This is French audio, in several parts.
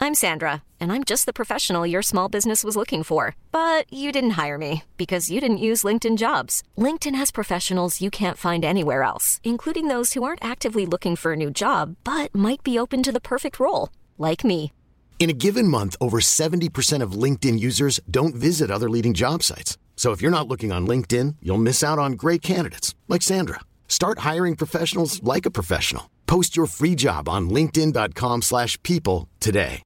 I'm Sandra, and I'm just the professional your small business was looking for. But you didn't hire me because you didn't use LinkedIn Jobs. LinkedIn has professionals you can't find anywhere else, including those who aren't actively looking for a new job, but might be open to the perfect role, like me. In a given month, over 70% of LinkedIn users don't visit other leading job sites. So if you're not looking on LinkedIn, you'll miss out on great candidates like Sandra. Start hiring professionals like a professional. Post your free job on linkedin.com/people today.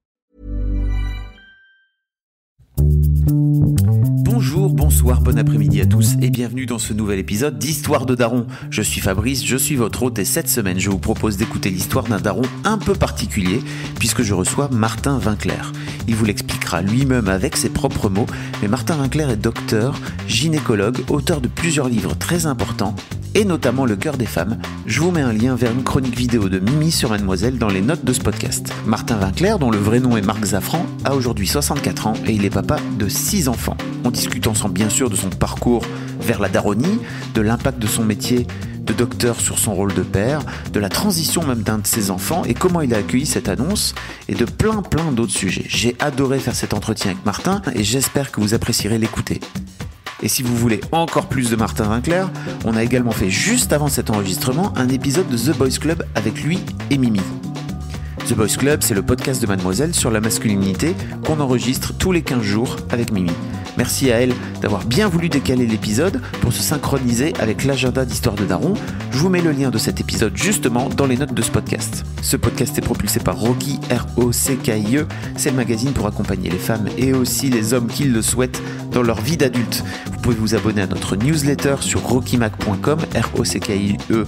Bonjour, bonsoir, bon après-midi à tous et bienvenue dans ce nouvel épisode d'Histoire de Daron. Je suis Fabrice, je suis votre hôte et cette semaine je vous propose d'écouter l'histoire d'un daron un peu particulier puisque je reçois Martin Winkler. Il vous l'expliquera lui-même avec ses propres mots, mais Martin Winkler est docteur, gynécologue, auteur de plusieurs livres très importants et notamment Le cœur des femmes. Je vous mets un lien vers une chronique vidéo de Mimi sur Mademoiselle dans les notes de ce podcast. Martin Winkler, dont le vrai nom est Marc Zafran, a aujourd'hui 64 ans et il est papa de 6 enfants. On discute ensemble bien sûr de son parcours vers la daronnie, de l'impact de son métier de docteur sur son rôle de père, de la transition même d'un de ses enfants et comment il a accueilli cette annonce et de plein d'autres sujets. J'ai adoré faire cet entretien avec Martin et j'espère que vous apprécierez l'écouter. Et si vous voulez encore plus de Martin Winkler, on a également fait juste avant cet enregistrement un épisode de The Boys Club avec lui et Mimi. The Boys Club, c'est le podcast de Mademoiselle sur la masculinité qu'on enregistre tous les 15 jours avec Mimi. Merci à elle d'avoir bien voulu décaler l'épisode pour se synchroniser avec l'agenda d'Histoire de Daron. Je vous mets le lien de cet épisode justement dans les notes de ce podcast. Ce podcast est propulsé par Rocky, R-O-C-K-I-E. C'est le magazine pour accompagner les femmes et aussi les hommes qui le souhaitent dans leur vie d'adulte. Vous pouvez vous abonner à notre newsletter sur rockymac.com, R-O-C-K-I-E.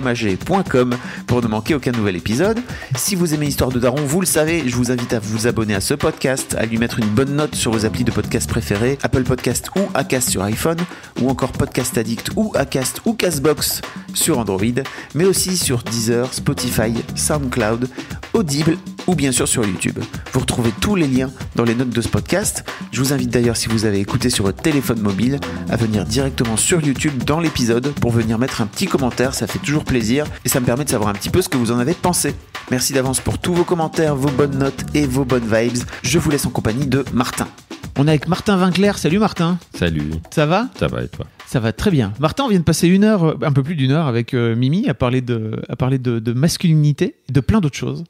mag.com pour ne manquer aucun nouvel épisode. Si vous aimez Histoire de Daron, vous le savez, je vous invite à vous abonner à ce podcast, à lui mettre une bonne note sur vos applis de podcast préférés, Apple Podcast ou Acast sur iPhone, ou encore Podcast Addict ou Acast ou Castbox sur Android, mais aussi sur Deezer, Spotify, SoundCloud, Audible ou bien sûr sur YouTube. Vous retrouvez tous les liens dans les notes de ce podcast. Je vous invite d'ailleurs, si vous avez écouté sur votre téléphone mobile, à venir directement sur YouTube dans l'épisode pour venir mettre un petit commentaire, ça fait toujours plaisir et ça me permet de savoir un petit peu ce que vous en avez pensé. Merci d'avance pour tous vos commentaires, vos bonnes notes et vos bonnes vibes. Je vous laisse en compagnie de Martin. On est avec Martin Winkler. Salut Martin. Salut. Ça va ? Ça va et toi ? Ça va très bien. Martin, on vient de passer un peu plus d'une heure avec Mimi à parler de masculinité, de plein d'autres choses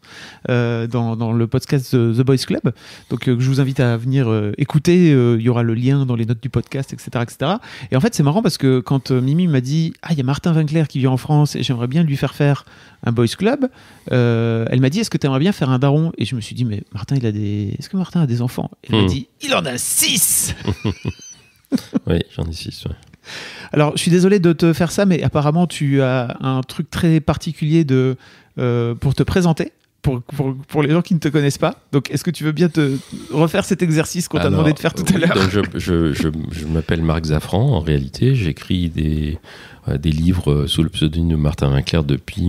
dans le podcast The Boys Club. Donc je vous invite à venir écouter. Il y aura le lien dans les notes du podcast, etc., etc. Et en fait, c'est marrant parce que quand Mimi m'a dit « Ah, il y a Martin Winkler qui vient en France et j'aimerais bien lui faire un Boys Club », elle m'a dit « Est-ce que tu aimerais bien faire un daron ?» Et je me suis dit « Mais Martin, est-ce que Martin a des enfants ?» Et elle m'a dit « Il en a 6 !» Oui, j'en ai 6, ouais. Alors, je suis désolé de te faire ça, mais apparemment, tu as un truc très particulier pour te présenter, pour les gens qui ne te connaissent pas. Donc, est-ce que tu veux bien te refaire cet exercice qu'on t'a demandé de faire tout à l'heure ? Donc je m'appelle Marc Zafran, en réalité. J'écris des livres sous le pseudonyme de Martin Winkler depuis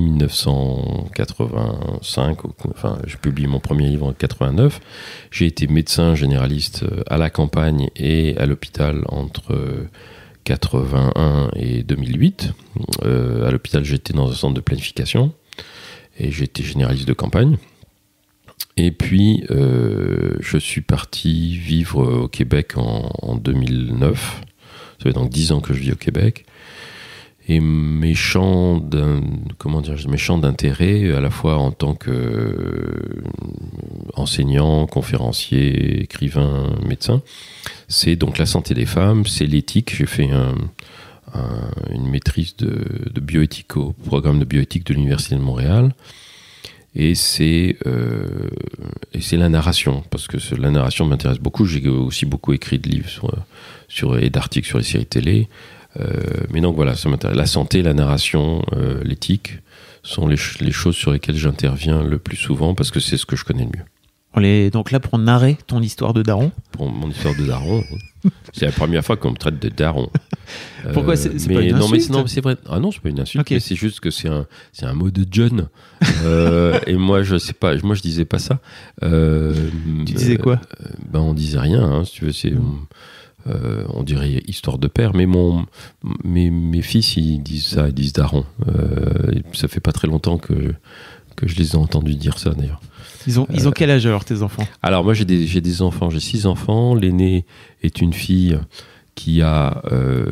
1985. Enfin, je publie mon premier livre en 89. J'ai été médecin généraliste à la campagne et à l'hôpital entre 81 et 2008. À l'hôpital, j'étais dans un centre de planification et j'étais généraliste de campagne. Et puis, je suis parti vivre au Québec en 2009. Ça fait donc 10 ans que je vis au Québec. Et mes champs d'intérêt, à la fois en tant qu'enseignant, conférencier, écrivain, médecin, c'est donc la santé des femmes, c'est l'éthique. J'ai fait une maîtrise de bioéthique au programme de bioéthique de l'Université de Montréal. Et c'est la narration, parce que la narration m'intéresse beaucoup. J'ai aussi beaucoup écrit de livres et d'articles sur les séries télé. Mais donc voilà, ça m'intéresse. La santé, la narration, l'éthique sont les choses sur lesquelles j'interviens le plus souvent parce que c'est ce que je connais le mieux. On est donc là pour narrer ton histoire de daron. Pour mon histoire de daron, oui. C'est la première fois qu'on me traite de daron. Pourquoi c'est pas une insulte ? Non, c'est vrai. Ah non, c'est pas une insulte. Okay. Mais c'est juste que c'est un mot de jeune. Et moi, je sais pas. Moi, je disais pas ça. Tu disais quoi ? On disait rien. Hein, si tu veux, c'est. On dirait histoire de père, mais mes fils ils disent ça, ils disent daron. Ça fait pas très longtemps que que je les ai entendus dire ça d'ailleurs. Ils ont quel âge alors tes enfants ? Alors moi j'ai des enfants, j'ai 6 enfants. L'aînée est une fille qui a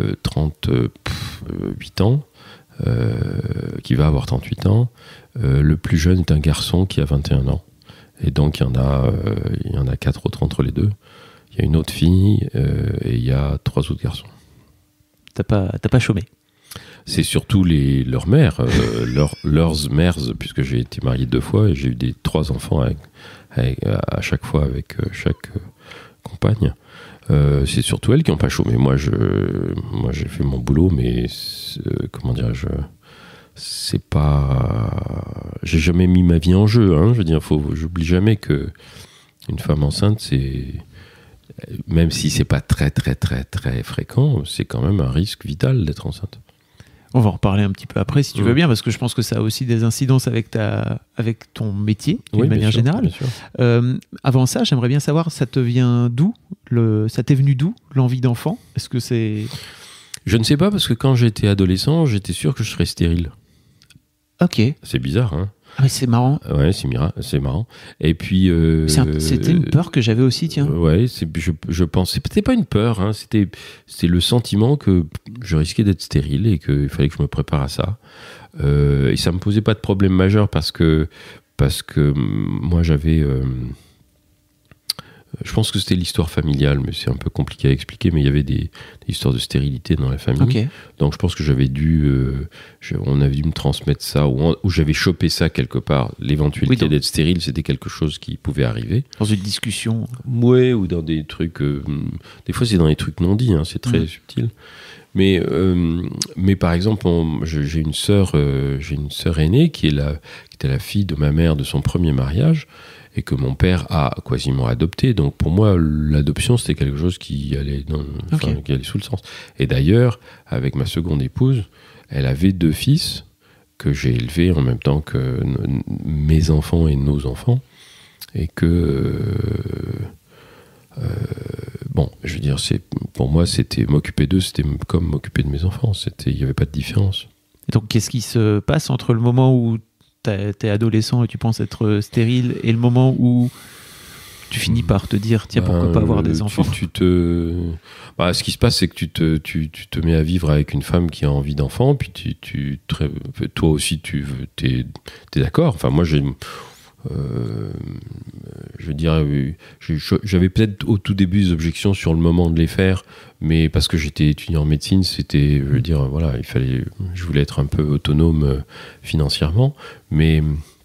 38 ans, qui va avoir 38 ans. Le plus jeune est un garçon qui a 21 ans. Et donc il y en a 4 autres entre les deux. Il y a une autre fille et il y a 3 autres garçons. T'as pas chômé ? C'est surtout leurs mères, leurs mères, puisque j'ai été marié 2 fois et j'ai eu 3 enfants à chaque fois avec chaque compagne. C'est surtout elles qui n'ont pas chômé. Moi, j'ai fait mon boulot, mais comment dirais-je, c'est pas. J'ai jamais mis ma vie en jeu. Hein. Je veux dire, j'oublie jamais que une femme enceinte, c'est, même si c'est pas très très très très fréquent, c'est quand même un risque vital d'être enceinte. On va en reparler un petit peu après si tu veux bien, parce que je pense que ça a aussi des incidences avec ton métier d'une manière générale. Avant ça, j'aimerais bien savoir, ça te vient d'où ça t'est venu d'où l'envie d'enfant ? Est-ce que c'est... Je ne sais pas, parce que quand j'étais adolescent, j'étais sûr que je serais stérile. Ok. C'est bizarre, hein ? Ah mais c'est marrant. Ouais, c'est marrant. Et puis... C'était une peur que j'avais aussi, tiens. Ouais, je pense... C'était pas une peur, hein, c'était le sentiment que je risquais d'être stérile et qu'il fallait que je me prépare à ça. Et ça me posait pas de problème majeur parce que moi j'avais... je pense que c'était l'histoire familiale, mais c'est un peu compliqué à expliquer, mais il y avait des histoires de stérilité dans la famille. Okay. Donc je pense que j'avais dû... on avait dû me transmettre ça, ou j'avais chopé ça quelque part. L'éventualité d'être stérile, c'était quelque chose qui pouvait arriver. Dans une discussion. Ouais, ou dans des trucs... des fois, c'est dans des trucs non dits, hein, c'est très subtil. Mais par exemple, j'ai une sœur aînée qui était la fille de ma mère de son premier mariage, et que mon père a quasiment adopté. Donc pour moi, l'adoption, c'était quelque chose qui allait sous le sens. Et d'ailleurs, avec ma seconde épouse, elle avait 2 fils que j'ai élevés en même temps que mes enfants et nos enfants. Et que... bon, je veux dire, pour moi, c'était m'occuper d'eux, c'était comme m'occuper de mes enfants. Il n'y avait pas de différence. Et donc, qu'est-ce qui se passe entre le moment où t'es adolescent et tu penses être stérile et le moment où tu finis par te dire tiens, pourquoi pas avoir des enfants ? Ce qui se passe, c'est que tu te mets à vivre avec une femme qui a envie d'enfants, puis toi aussi t'es d'accord. Enfin, moi je veux dire, j'avais peut-être au tout début des objections sur le moment de les faire, mais parce que j'étais étudiant en médecine, c'était, je veux dire, voilà, je voulais être un peu autonome financièrement, mais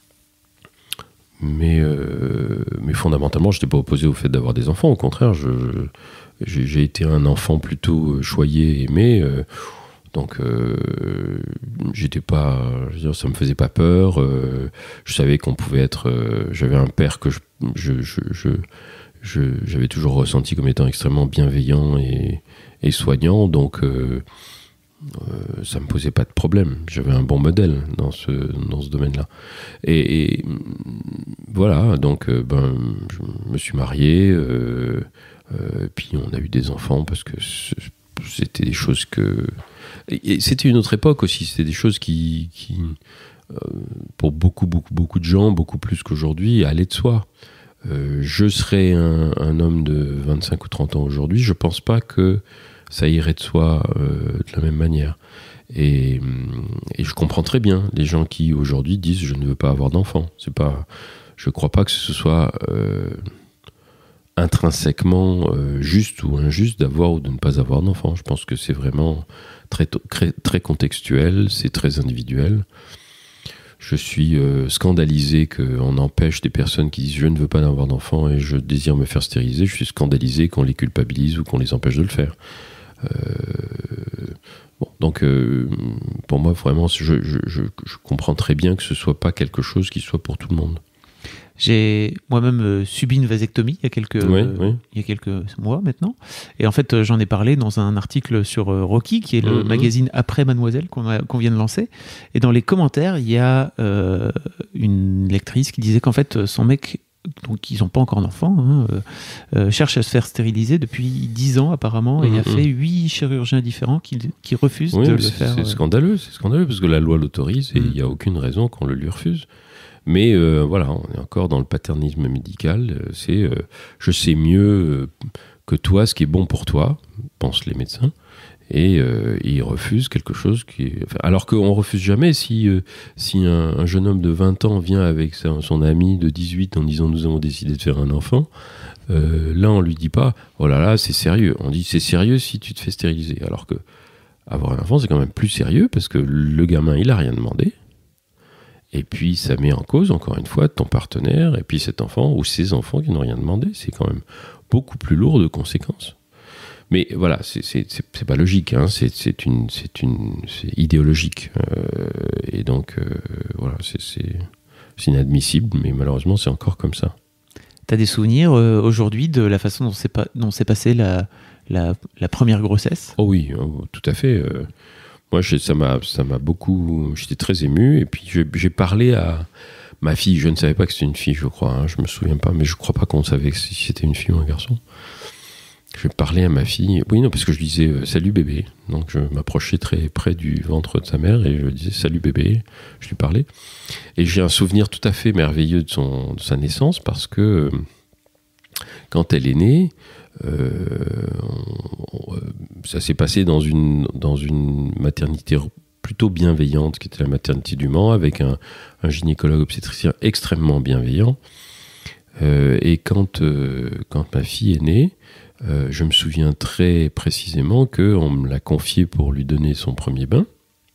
fondamentalement, je n'étais pas opposé au fait d'avoir des enfants. Au contraire, j'ai été un enfant plutôt choyé, aimé. Donc, j'étais pas, je veux dire, ça me faisait pas peur. Je savais qu'on pouvait être. J'avais un père que j'avais toujours ressenti comme étant extrêmement bienveillant et soignant. Donc, ça me posait pas de problème. J'avais un bon modèle dans ce domaine-là. Et voilà. Donc, je me suis marié. Puis on a eu des enfants parce que c'était des choses que... Et c'était une autre époque aussi, c'était des choses qui pour beaucoup de gens, beaucoup plus qu'aujourd'hui, allaient de soi. Je serais un homme de 25 ou 30 ans aujourd'hui, je pense pas que ça irait de soi de la même manière. Et je comprends très bien les gens qui aujourd'hui disent je ne veux pas avoir d'enfants. Je crois pas que ce soit intrinsèquement juste ou injuste d'avoir ou de ne pas avoir d'enfants. Je pense que c'est vraiment très, très contextuel, c'est très individuel. Je suis scandalisé qu'on empêche des personnes qui disent je ne veux pas avoir d'enfants et je désire me faire stériliser. Je suis scandalisé qu'on les culpabilise ou qu'on les empêche de le faire. Donc pour moi vraiment je comprends très bien que ce soit pas quelque chose qui soit pour tout le monde. J'ai moi-même subi une vasectomie il y a quelques mois maintenant. Et en fait, j'en ai parlé dans un article sur Rocky, qui est le magazine après Mademoiselle qu'on vient de lancer. Et dans les commentaires, il y a une lectrice qui disait qu'en fait, son mec, donc ils n'ont pas encore d'enfant, cherche à se faire stériliser depuis 10 ans apparemment, et il a fait 8 chirurgiens différents qui refusent de le faire. C'est scandaleux, parce que la loi l'autorise et il n'y a aucune raison qu'on le lui refuse. Mais voilà, on est encore dans le paternisme médical. C'est je sais mieux que toi ce qui est bon pour toi, pensent les médecins. Et ils refusent quelque chose qui est... Alors qu'on ne refuse jamais si un jeune homme de 20 ans vient avec son ami de 18 en disant « nous avons décidé de faire un enfant », là on ne lui dit pas « oh là là, c'est sérieux ». On dit « c'est sérieux si tu te fais stériliser ». Alors que avoir un enfant, c'est quand même plus sérieux parce que le gamin, il n'a rien demandé. Et puis ça met en cause, encore une fois, ton partenaire et puis cet enfant ou ces enfants qui n'ont rien demandé. C'est quand même beaucoup plus lourd de conséquences. Mais voilà, c'est pas logique, hein. C'est idéologique. Et donc, voilà, c'est inadmissible, mais malheureusement, c'est encore comme ça. Tu as des souvenirs aujourd'hui de la façon dont s'est passée la première grossesse ? Oh oui, tout à fait. Moi, ça m'a beaucoup... J'étais très ému, et puis j'ai parlé à ma fille. Je ne savais pas que c'était une fille, je crois. Hein. Je me souviens pas, mais je crois pas qu'on savait si c'était une fille ou un garçon. Je parlais à ma fille, oui, non, parce que je disais salut bébé. Donc je m'approchais très près du ventre de sa mère et je disais salut bébé. Je lui parlais. Et j'ai un souvenir tout à fait merveilleux de sa naissance parce que quand elle est née, ça s'est passé dans une maternité plutôt bienveillante qui était la maternité du Mans avec un gynécologue obstétricien extrêmement bienveillant. Et quand ma fille est née, je me souviens très précisément qu'on me l'a confiée pour lui donner son premier bain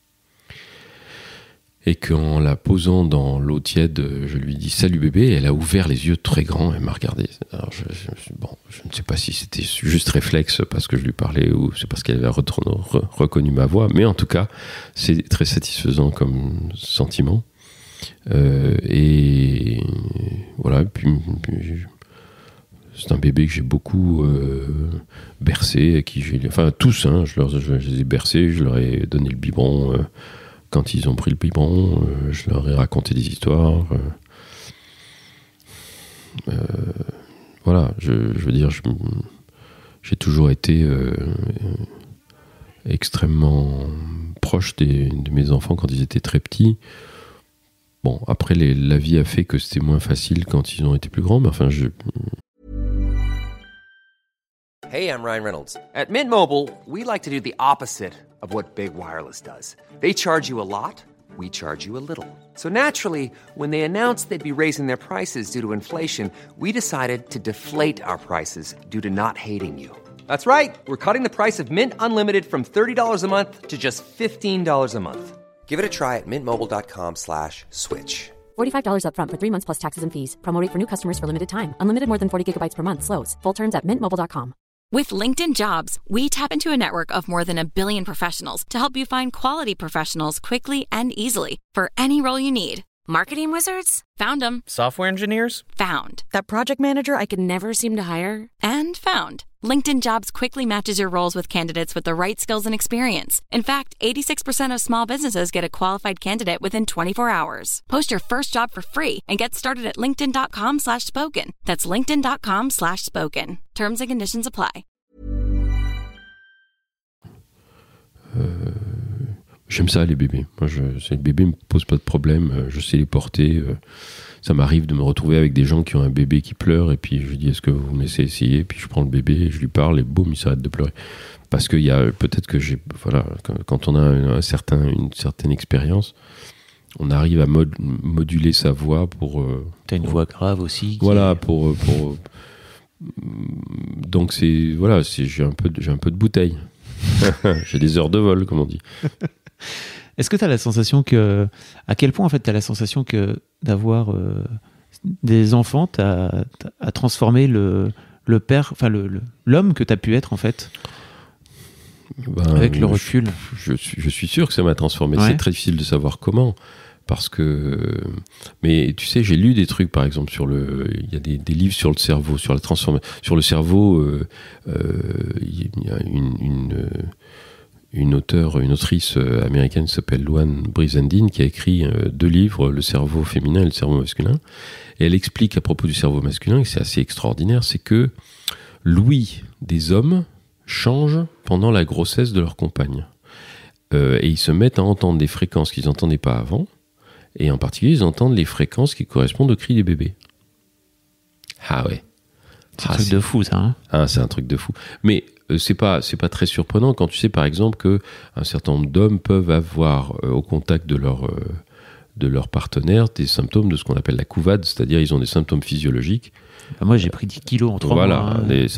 et qu'en la posant dans l'eau tiède, je lui dis « Salut bébé » et elle a ouvert les yeux très grands, elle m'a regardé. Alors je ne sais pas si c'était juste réflexe parce que je lui parlais ou c'est parce qu'elle avait reconnu ma voix, mais en tout cas, c'est très satisfaisant comme sentiment. Et voilà, puis c'est un bébé que j'ai beaucoup bercé, tous, hein, je les ai bercés, je leur ai donné le biberon quand ils ont pris le biberon, je leur ai raconté des histoires. Voilà, je veux dire, j'ai toujours été extrêmement proche de mes enfants quand ils étaient très petits. Bon, après, la vie a fait que c'était moins facile quand ils ont été plus grands, mais enfin, Hey, I'm Ryan Reynolds. At Mint Mobile, we like to do the opposite of what Big Wireless does. They charge you a lot, we charge you a little. So naturally, when they announced they'd be raising their prices due to inflation, we decided to deflate our prices due to not hating you. That's right. We're cutting the price of Mint Unlimited from $30 a month to just $15 a month. Give it a try at mintmobile.com/switch. $45 up front for 3 months plus taxes and fees. Promo rate for new customers for limited time. Unlimited more than 40 gigabytes per month. Slows full terms at mintmobile.com. With LinkedIn Jobs, we tap into a network of more than 1 billion professionals to help you find quality professionals quickly and easily for any role you need. Marketing wizards? Found them. Software engineers? Found. That project manager I could never seem to hire? And found. LinkedIn Jobs quickly matches your roles with candidates with the right skills and experience. In fact, 86% of small businesses get a qualified candidate within 24 hours. Post your first job for free and get started at linkedin.com/spoken. That's linkedin.com/spoken. Terms and conditions apply. J'aime ça, les bébés. Moi, les bébés me posent pas de problème. Je sais les porter. Ça m'arrive de me retrouver avec des gens qui ont un bébé qui pleure et puis je lui dis est-ce que vous me laissez essayer, puis je prends le bébé et je lui parle et boum, il s'arrête de pleurer. Parce qu'il y a peut-être que quand on a une certaine expérience, on arrive à moduler sa voix pour. T'as une voix grave aussi. Voilà, pour donc j'ai un peu de bouteille. J'ai des heures de vol, comme on dit. Est-ce que tu as la sensation à quel point en fait tu as la sensation que d'avoir des enfants a transformé le père, enfin l'homme que tu as pu être en fait, avec le recul? Je suis sûr que ça m'a transformé. Ouais. C'est très difficile de savoir comment. Parce que, mais tu sais, j'ai lu des trucs, par exemple, il y a des livres sur le cerveau, sur la transformation, sur le cerveau. Il y a une autrice américaine qui s'appelle Luann Brizendine qui a écrit 2 livres, Le cerveau féminin et le cerveau masculin. Et elle explique à propos du cerveau masculin, et c'est assez extraordinaire, c'est que l'ouïe des hommes change pendant la grossesse de leur compagne. Et ils se mettent à entendre des fréquences qu'ils n'entendaient pas avant. Et en particulier, ils entendent les fréquences qui correspondent aux cris des bébés. Ah ouais. C'est un truc de fou, ça. Hein, c'est un truc de fou. Mais c'est pas très surprenant quand tu sais, par exemple, qu'un certain nombre d'hommes peuvent avoir, au contact de leur partenaire, des symptômes de ce qu'on appelle la couvade, c'est-à-dire ils ont des symptômes physiologiques. Moi, j'ai pris 10 kilos en 3 mois. Voilà, des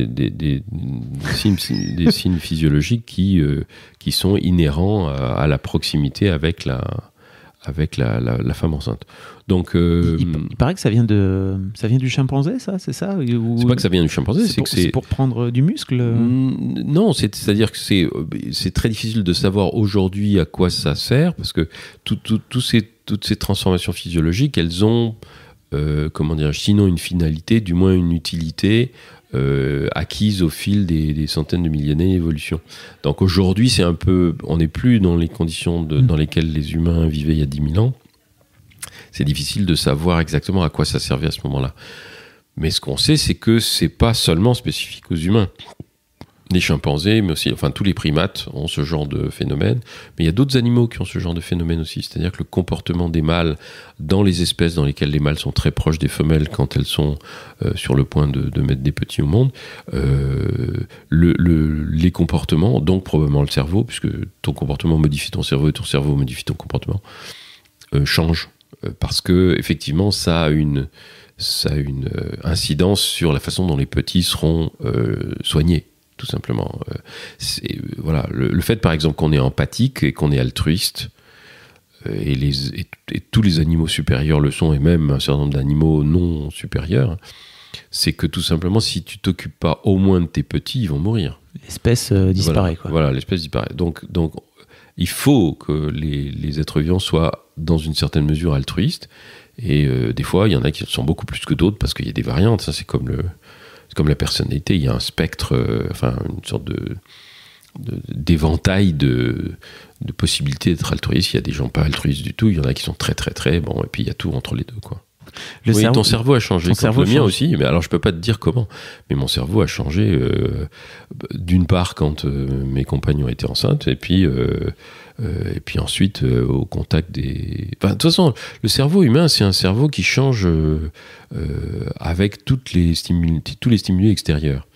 signes physiologiques qui sont inhérents à la proximité avec la femme enceinte. Donc, il paraît que ça vient du chimpanzé, ça, c'est ça ou... C'est pas que ça vient du chimpanzé, c'est pour prendre du muscle. Non, c'est-à-dire que c'est très difficile de savoir aujourd'hui à quoi ça sert, parce que toutes ces transformations physiologiques, elles ont, sinon une finalité, du moins une utilité acquise au fil des centaines de milliers d'années d'évolution. Donc aujourd'hui, on n'est plus dans les conditions dans lesquelles les humains vivaient il y a 10 000 ans. C'est difficile de savoir exactement à quoi ça servait à ce moment-là. Mais ce qu'on sait, c'est que c'est pas seulement spécifique aux humains. Les chimpanzés, mais aussi, tous les primates ont ce genre de phénomène. Mais il y a d'autres animaux qui ont ce genre de phénomène aussi. C'est-à-dire que le comportement des mâles dans les espèces dans lesquelles les mâles sont très proches des femelles quand elles sont sur le point de mettre des petits au monde, les comportements, donc probablement le cerveau, puisque ton comportement modifie ton cerveau et ton cerveau modifie ton comportement, changent. Parce que effectivement, ça a une incidence sur la façon dont les petits seront soignés, tout simplement. Le fait, par exemple, qu'on est empathique et qu'on est altruiste, et tous les animaux supérieurs le sont, et même un certain nombre d'animaux non supérieurs, c'est que tout simplement, si tu t'occupes pas au moins de tes petits, ils vont mourir. L'espèce disparaît. Voilà, l'espèce disparaît. Donc il faut que les êtres vivants soient dans une certaine mesure altruistes, et des fois il y en a qui sont beaucoup plus que d'autres parce qu'il y a des variantes. Ça, c'est comme la personnalité, il y a un spectre, une sorte d'éventail de possibilités d'être altruiste. Il y a des gens pas altruistes du tout, il y en a qui sont très très très bons, et puis il y a tout entre les deux, quoi. Ton cerveau a changé, comme le mien aussi, mais alors je peux pas te dire comment, mais mon cerveau a changé d'une part quand mes compagnons étaient enceintes, et puis ensuite au contact des... de toute façon, le cerveau humain, c'est un cerveau qui change avec tous les stimuli extérieurs.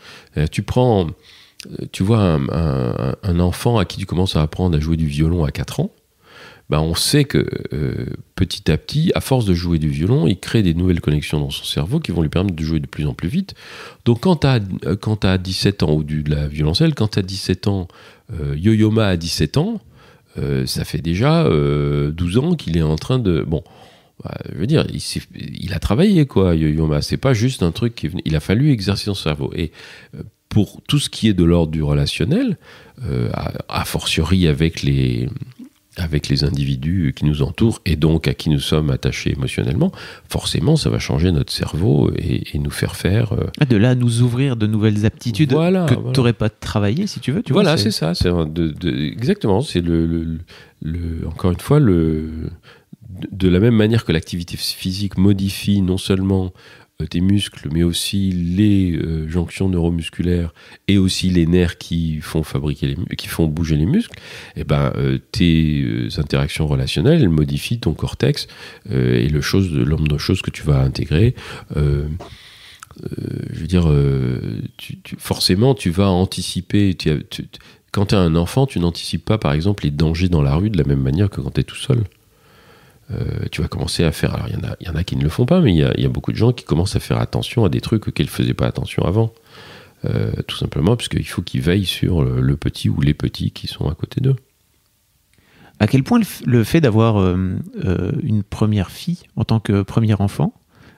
Tu vois un enfant à qui tu commences à apprendre à jouer du violon à 4 ans, on sait que petit à petit, à force de jouer du violon, il crée des nouvelles connexions dans son cerveau qui vont lui permettre de jouer de plus en plus vite. Donc quand tu as 17 ans, ou de la violoncelle, quand tu as 17 ans, Yo-Yo Ma a 17 ans, ça fait déjà 12 ans qu'il est en train de... je veux dire, il a travaillé, quoi, Yo-Yo Ma. C'est pas juste un truc qui est venu. Il a fallu exercer son cerveau. Et pour tout ce qui est de l'ordre du relationnel, a fortiori avec les individus qui nous entourent et donc à qui nous sommes attachés émotionnellement, forcément ça va changer notre cerveau et nous faire de là à nous ouvrir de nouvelles aptitudes que tu n'aurais pas travaillé, si tu veux. C'est ça, exactement. C'est encore une fois, de la même manière que l'activité physique modifie non seulement tes muscles, mais aussi les jonctions neuromusculaires et aussi les nerfs qui font bouger les muscles, tes interactions relationnelles, elles modifient ton cortex et l'homme de choses que tu vas intégrer. Forcément, tu vas anticiper. Quand tu as un enfant, tu n'anticipes pas, par exemple, les dangers dans la rue de la même manière que quand tu es tout seul. Tu vas commencer à faire... Alors, il y en a qui ne le font pas, mais il y a beaucoup de gens qui commencent à faire attention à des trucs auxquels ils ne faisaient pas attention avant. Tout simplement, parce qu'il faut qu'ils veillent sur le petit ou les petits qui sont à côté d'eux. À quel point le fait d'avoir une première fille en tant que premier enfant,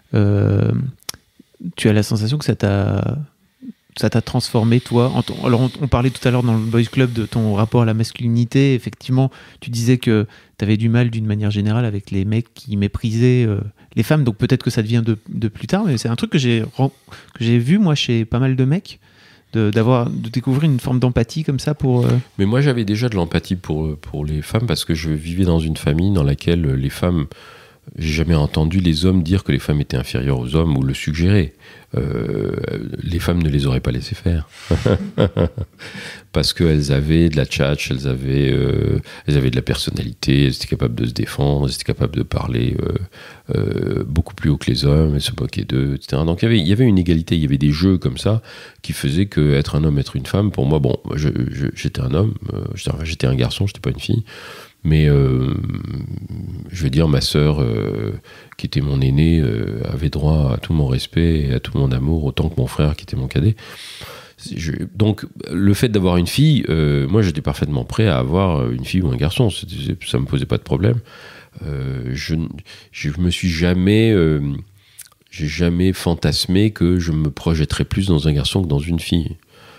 tu as la sensation que ça t'a transformé, toi? Alors, on parlait tout à l'heure dans le Boys Club de ton rapport à la masculinité. Effectivement, tu disais que tu avais du mal d'une manière générale avec les mecs qui méprisaient les femmes. Donc peut-être que ça devient de plus tard, mais c'est un truc que j'ai vu, moi, chez pas mal de mecs, de découvrir une forme d'empathie comme ça pour... Mais moi, j'avais déjà de l'empathie pour les femmes, parce que je vivais dans une famille dans laquelle les femmes j'ai jamais entendu les hommes dire que les femmes étaient inférieures aux hommes ou le suggérer. Les femmes ne les auraient pas laissé faire. Parce qu'elles avaient de la tchatch, elles avaient de la personnalité, elles étaient capables de se défendre, elles étaient capables de parler beaucoup plus haut que les hommes, elles se moquaient d'eux, etc. Donc il y avait une égalité, il y avait des jeux comme ça qui faisaient qu'être un homme, être une femme, pour moi, bon, j'étais un homme, j'étais un garçon, j'étais pas une fille. Mais je veux dire, ma sœur, qui était mon aînée, avait droit à tout mon respect et à tout mon amour, autant que mon frère, qui était mon cadet. Donc, le fait d'avoir une fille, moi, j'étais parfaitement prêt à avoir une fille ou un garçon. Ça me posait pas de problème. Je me suis jamais... j'ai jamais fantasmé que je me projetterais plus dans un garçon que dans une fille.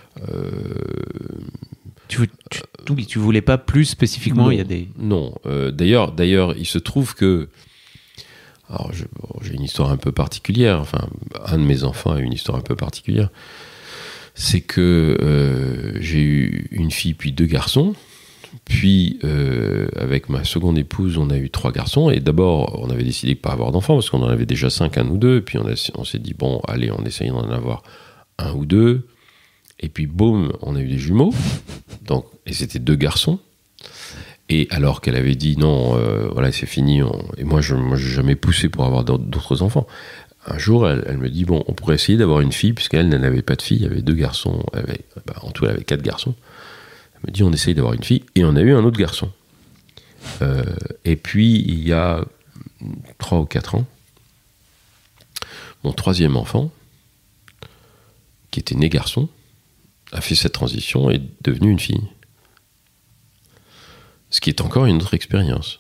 Tu voulais pas plus spécifiquement? Non. D'ailleurs, il se trouve que... Alors, j'ai une histoire un peu particulière. Enfin, un de mes enfants a une histoire un peu particulière. C'est que j'ai eu une fille puis 2 garçons. Puis, avec ma seconde épouse, on a eu 3 garçons. Et d'abord, on avait décidé de ne pas avoir d'enfants parce qu'on en avait déjà 5, 1 ou 2. Puis on s'est dit, bon, allez, on essaye d'en avoir 1 ou 2. Et puis, boum, on a eu des jumeaux. Donc, et c'était 2 garçons. Et alors qu'elle avait dit, non, voilà, c'est fini. Et moi, je n'ai jamais poussé pour avoir d'autres enfants. Un jour, elle me dit, bon, on pourrait essayer d'avoir une fille, puisqu'elle n'avait pas de fille. Il y avait 2 garçons. En tout, elle avait 4 garçons. Elle me dit, on essaye d'avoir une fille. Et on a eu un autre garçon. Et puis, il y a 3 ou 4 ans, mon 3e enfant, qui était né garçon, a fait cette transition et est devenue une fille. Ce qui est encore une autre expérience.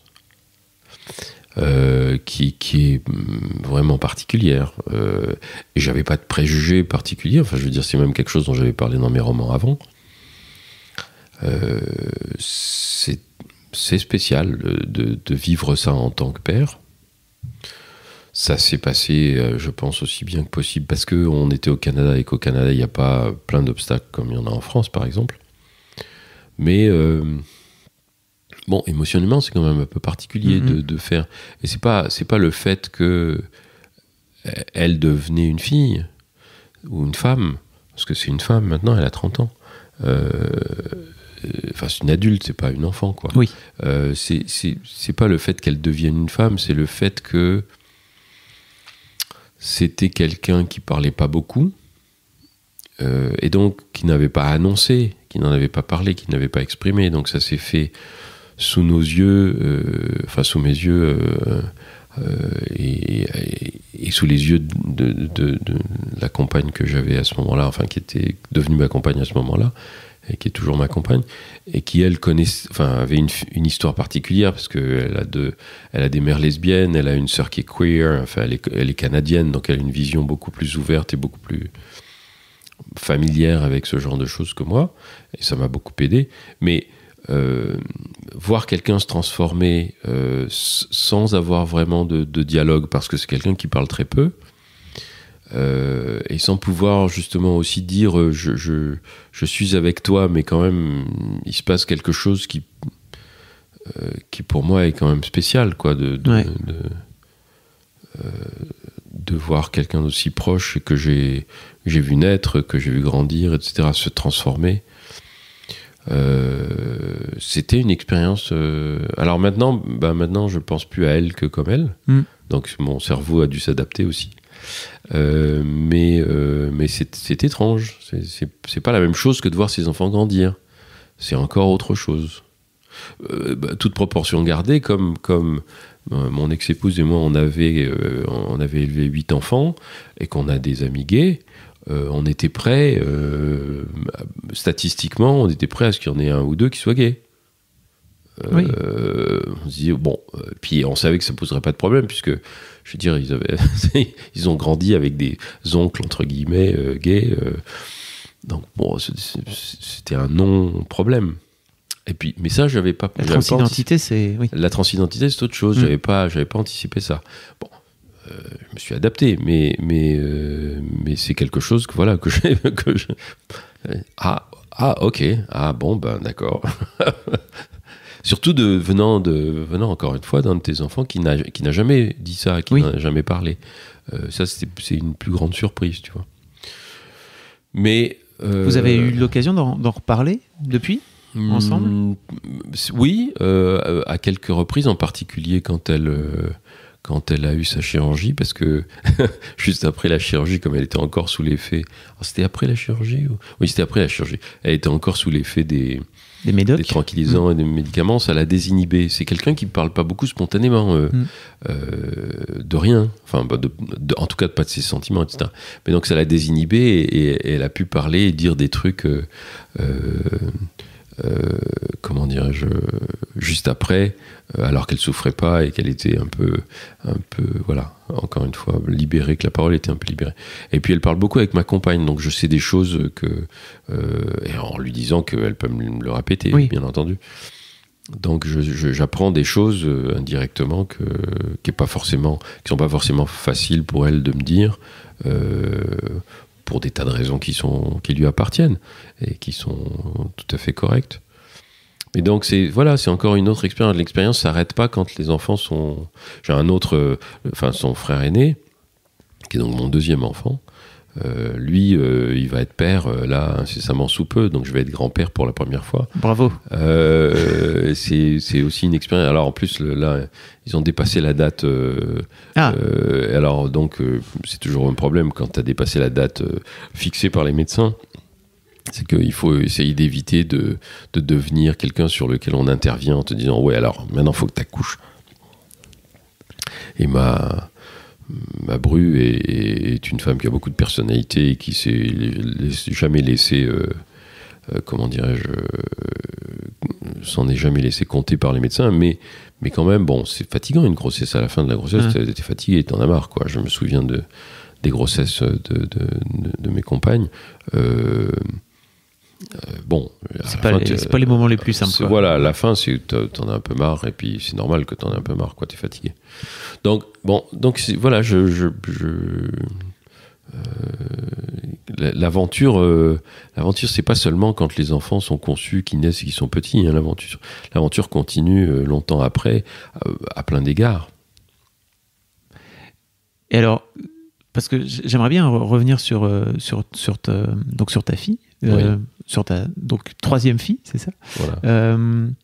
Qui est vraiment particulière. Et j'avais pas de préjugés particuliers. Enfin, je veux dire, c'est même quelque chose dont j'avais parlé dans mes romans avant. C'est spécial de vivre ça en tant que père. Ça s'est passé, je pense, aussi bien que possible parce qu'on était au Canada et qu'au Canada, il n'y a pas plein d'obstacles comme il y en a en France, par exemple. Mais bon, émotionnellement, c'est quand même un peu particulier de faire. Et c'est pas le fait que elle devenait une fille ou une femme, parce que c'est une femme maintenant, elle a 30 ans. Enfin, c'est une adulte, c'est pas une enfant, quoi. Oui. C'est pas le fait qu'elle devienne une femme, c'est le fait que c'était quelqu'un qui parlait pas beaucoup, et donc qui n'avait pas annoncé, qui n'en avait pas parlé, qui n'avait pas exprimé. Donc ça s'est fait sous nos yeux, enfin sous mes yeux, et sous les yeux de la compagne que j'avais à ce moment-là, enfin qui était devenue ma compagne à ce moment-là, et qui est toujours ma compagne, et qui elle avait une histoire particulière parce que elle a des mères lesbiennes, elle a une sœur qui est queer, enfin elle est canadienne, donc elle a une vision beaucoup plus ouverte et beaucoup plus familière avec ce genre de choses que moi, et ça m'a beaucoup aidé. Mais voir quelqu'un se transformer sans avoir vraiment de dialogue, parce que c'est quelqu'un qui parle très peu, et sans pouvoir justement aussi dire je suis avec toi, mais quand même il se passe quelque chose qui pour moi est quand même spécial, quoi, de voir quelqu'un d'aussi proche et que j'ai vu naître, que j'ai vu grandir, etc., se transformer. C'était une expérience. Alors maintenant je pense plus à elle que comme elle. Donc mon cerveau a dû s'adapter aussi. Mais c'est étrange. C'est pas la même chose que de voir ses enfants grandir. C'est encore autre chose. Toute proportion gardée, comme mon ex-épouse et moi, on avait élevé 8 enfants et qu'on a des amis gays. On était prêts, statistiquement, on était prêts à ce qu'il y en ait 1 ou 2 qui soient gays. Oui. On se dit, bon, puis on savait que ça ne poserait pas de problème, puisque, je veux dire, ils ont grandi avec des oncles, entre guillemets, gays. Donc, bon, c'était un non-problème. Et puis, mais ça, j'avais pas. La transidentité, c'est. Oui. La transidentité, c'est autre chose. J'avais pas anticipé ça. Bon. Je me suis adapté, mais c'est quelque chose que voilà que ok, bon ben d'accord. Surtout venant encore une fois d'un de tes enfants qui n'a jamais dit ça, qui n'a jamais parlé. Ça, c'est une plus grande surprise, tu vois. Mais vous avez eu l'occasion d'en reparler depuis ensemble ? Oui, à quelques reprises, en particulier quand elle a eu sa chirurgie, parce que juste après la chirurgie, comme elle était encore sous l'effet... c'était après la chirurgie Oui, c'était après la chirurgie. Elle était encore sous l'effet des tranquillisants et des médicaments, ça l'a désinhibée. C'est quelqu'un qui ne parle pas beaucoup spontanément, de rien, enfin, en tout cas pas de ses sentiments, etc. Mais donc ça l'a désinhibée et elle a pu parler et dire des trucs... comment dirais-je, juste après, alors qu'elle souffrait pas et qu'elle était un peu, voilà, encore une fois, libérée, que la parole était un peu libérée. Et puis elle parle beaucoup avec ma compagne, donc je sais des choses et en lui disant qu'elle peut me le répéter, bien entendu. Donc j'apprends des choses indirectement qui sont pas forcément faciles pour elle de me dire, pour des tas de raisons qui lui appartiennent et qui sont tout à fait correctes. Et donc c'est encore une autre expérience. L'expérience s'arrête pas quand les enfants sont... J'ai un autre, son frère aîné, qui est donc mon deuxième enfant. Lui, il va être père là incessamment sous peu, donc je vais être grand-père pour la première fois. Bravo. C'est aussi une expérience. Alors en plus là, ils ont dépassé la date. Alors donc c'est toujours un problème quand tu as dépassé la date fixée par les médecins. C'est qu'il faut essayer d'éviter de devenir quelqu'un sur lequel on intervient en te disant ouais, alors maintenant il faut que tu accouches. Et ma bru est une femme qui a beaucoup de personnalité et qui s'est jamais laissé, comment dirais-je, s'en est jamais laissé compter par les médecins, mais quand même, bon, c'est fatigant une grossesse. À la fin de la grossesse, t'es fatigué, t'en as marre, quoi. Je me souviens des grossesses de mes compagnes. Bon, c'est pas les moments les plus simples. Voilà, à la fin, t'en as un peu marre, et puis c'est normal que t'en aies un peu marre, quoi, t'es fatigué. Donc voilà, l'aventure, c'est pas seulement quand les enfants sont conçus, qu'ils naissent et qu'ils sont petits. Hein, l'aventure continue longtemps après, à plein d'égards. Et alors, parce que j'aimerais bien revenir sur ta fille, sur ta troisième fille, c'est ça ? Voilà.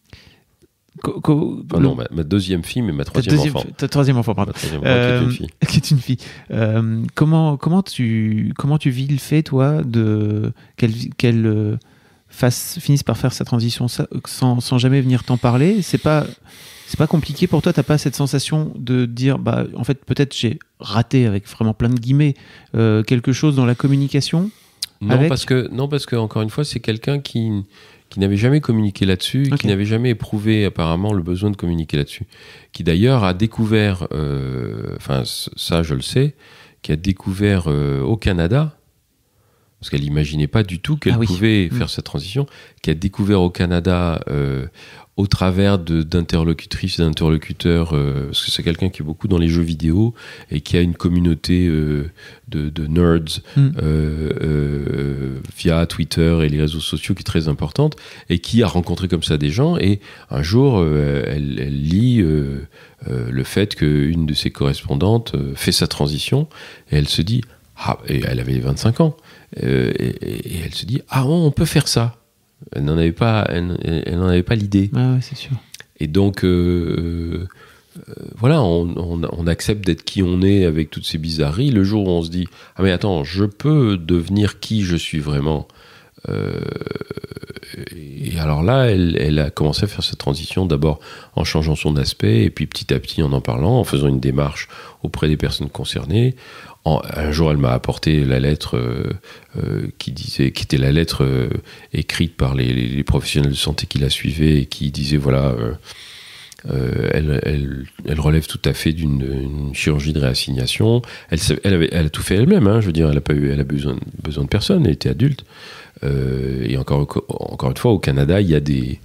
Non, ma deuxième fille, mais ma troisième enfant. Ta troisième enfant, pardon. Qui est une fille. Qui est une fille. Comment tu vis le fait, toi, qu'elle finisse par faire sa transition sans jamais venir t'en parler ? C'est pas compliqué pour toi ? T'as pas cette sensation de dire, en fait, peut-être j'ai raté, avec vraiment plein de guillemets, quelque chose dans la communication ? Parce que encore une fois, c'est quelqu'un qui n'avait jamais communiqué là-dessus, qui n'avait jamais éprouvé apparemment le besoin de communiquer là-dessus, qui d'ailleurs a découvert, ça je le sais, qui a découvert au Canada, parce qu'elle n'imaginait pas du tout qu'elle pouvait faire cette transition, qui a découvert au Canada au travers d'interlocutrices et d'interlocuteurs, parce que c'est quelqu'un qui est beaucoup dans les jeux vidéo et qui a une communauté de nerds via Twitter et les réseaux sociaux qui est très importante, et qui a rencontré comme ça des gens, et un jour elle lit le fait qu'une de ses correspondantes fait sa transition, et elle se dit, et elle avait 25 ans, et elle se dit, on peut faire ça. Elle n'en avait pas l'idée. Ouais, c'est sûr. Et donc, voilà, on accepte d'être qui on est avec toutes ces bizarreries. Le jour où on se dit, mais attends, je peux devenir qui je suis vraiment. Et alors là, elle a commencé à faire cette transition, d'abord en changeant son aspect, et puis petit à petit en parlant, en faisant une démarche auprès des personnes concernées. Un jour, elle m'a apporté la lettre qui était la lettre écrite par les professionnels de santé qui la suivaient, et qui disait voilà, elle relève tout à fait d'une chirurgie de réassignation. Elle a tout fait elle-même. Hein, je veux dire, elle a besoin de personne. Elle était adulte. Et encore une fois, au Canada, il y a des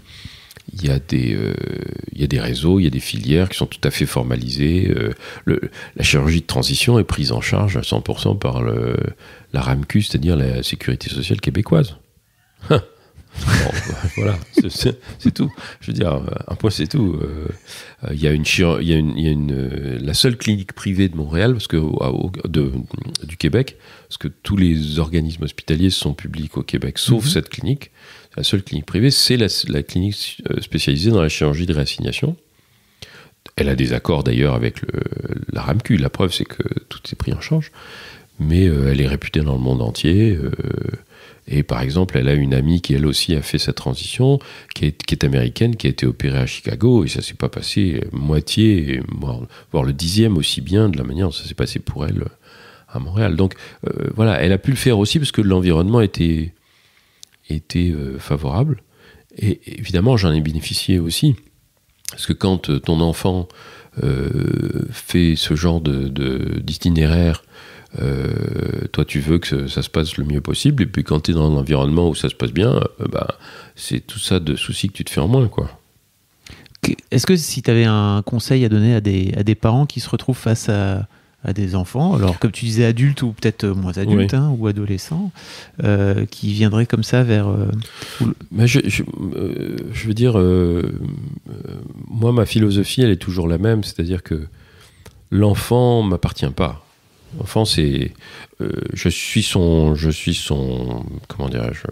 réseaux, il y a des filières qui sont tout à fait formalisées. La chirurgie de transition est prise en charge à 100% par la RAMQ, c'est-à-dire la Sécurité sociale québécoise. Bon, Voilà, c'est tout. Je veux dire, un point, c'est tout. Il y a la seule clinique privée de Montréal, du Québec, parce que tous les organismes hospitaliers sont publics au Québec, sauf cette clinique. La seule clinique privée, c'est la clinique spécialisée dans la chirurgie de réassignation. Elle a des accords d'ailleurs avec la RAMQ. La preuve, c'est que tout est pris en charge. Mais elle est réputée dans le monde entier. Et par exemple, elle a une amie qui, elle aussi, a fait sa transition, qui est américaine, qui a été opérée à Chicago. Et ça ne s'est pas passé moitié, voire le 10e aussi bien de la manière dont ça s'est passé pour elle à Montréal. Donc voilà, elle a pu le faire aussi parce que l'environnement était favorable. Et évidemment, j'en ai bénéficié aussi. Parce que quand ton enfant fait ce genre d'itinéraire, toi tu veux que ça se passe le mieux possible, et puis quand tu es dans un environnement où ça se passe bien, c'est tout ça de soucis que tu te fais en moins, quoi. Est-ce que si tu avais un conseil à donner à des parents qui se retrouvent face à des enfants, alors comme tu disais adultes ou peut-être moins adultes, oui, ou adolescents, qui viendraient comme ça vers... Mais je veux dire, moi ma philosophie elle est toujours la même, c'est-à-dire que l'enfant m'appartient pas. L'enfant c'est... je suis son... Comment dirais-je...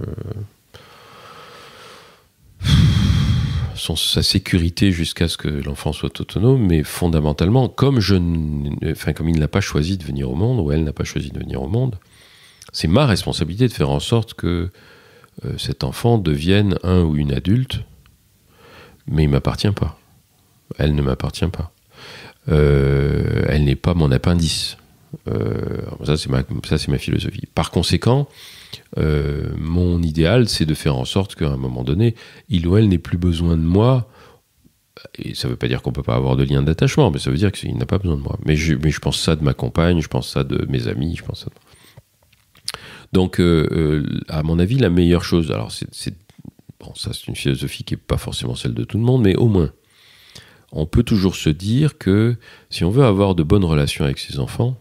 sa sécurité jusqu'à ce que l'enfant soit autonome, mais fondamentalement, comme il n'a pas choisi de venir au monde, ou elle n'a pas choisi de venir au monde, c'est ma responsabilité de faire en sorte que cet enfant devienne un ou une adulte, mais il ne m'appartient pas. Elle ne m'appartient pas. Elle n'est pas mon appendice. Ça, c'est ma philosophie. Par conséquent, mon idéal, c'est de faire en sorte qu'à un moment donné, il ou elle n'ait plus besoin de moi. Et ça ne veut pas dire qu'on ne peut pas avoir de lien d'attachement, mais ça veut dire qu'il n'a pas besoin de moi. Mais je pense ça de ma compagne, je pense ça de mes amis, je pense ça de... Donc, à mon avis, la meilleure chose... Alors, ça, c'est une philosophie qui n'est pas forcément celle de tout le monde, mais au moins, on peut toujours se dire que si on veut avoir de bonnes relations avec ses enfants,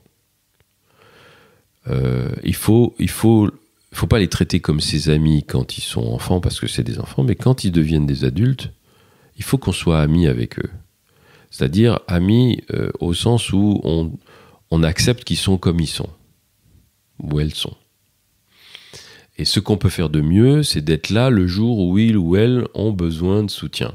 il faut pas les traiter comme ses amis quand ils sont enfants, parce que c'est des enfants, mais quand ils deviennent des adultes, il faut qu'on soit amis avec eux. C'est-à-dire amis au sens où on accepte qu'ils sont comme ils sont, où elles sont. Et ce qu'on peut faire de mieux, c'est d'être là le jour où ils ou elles ont besoin de soutien.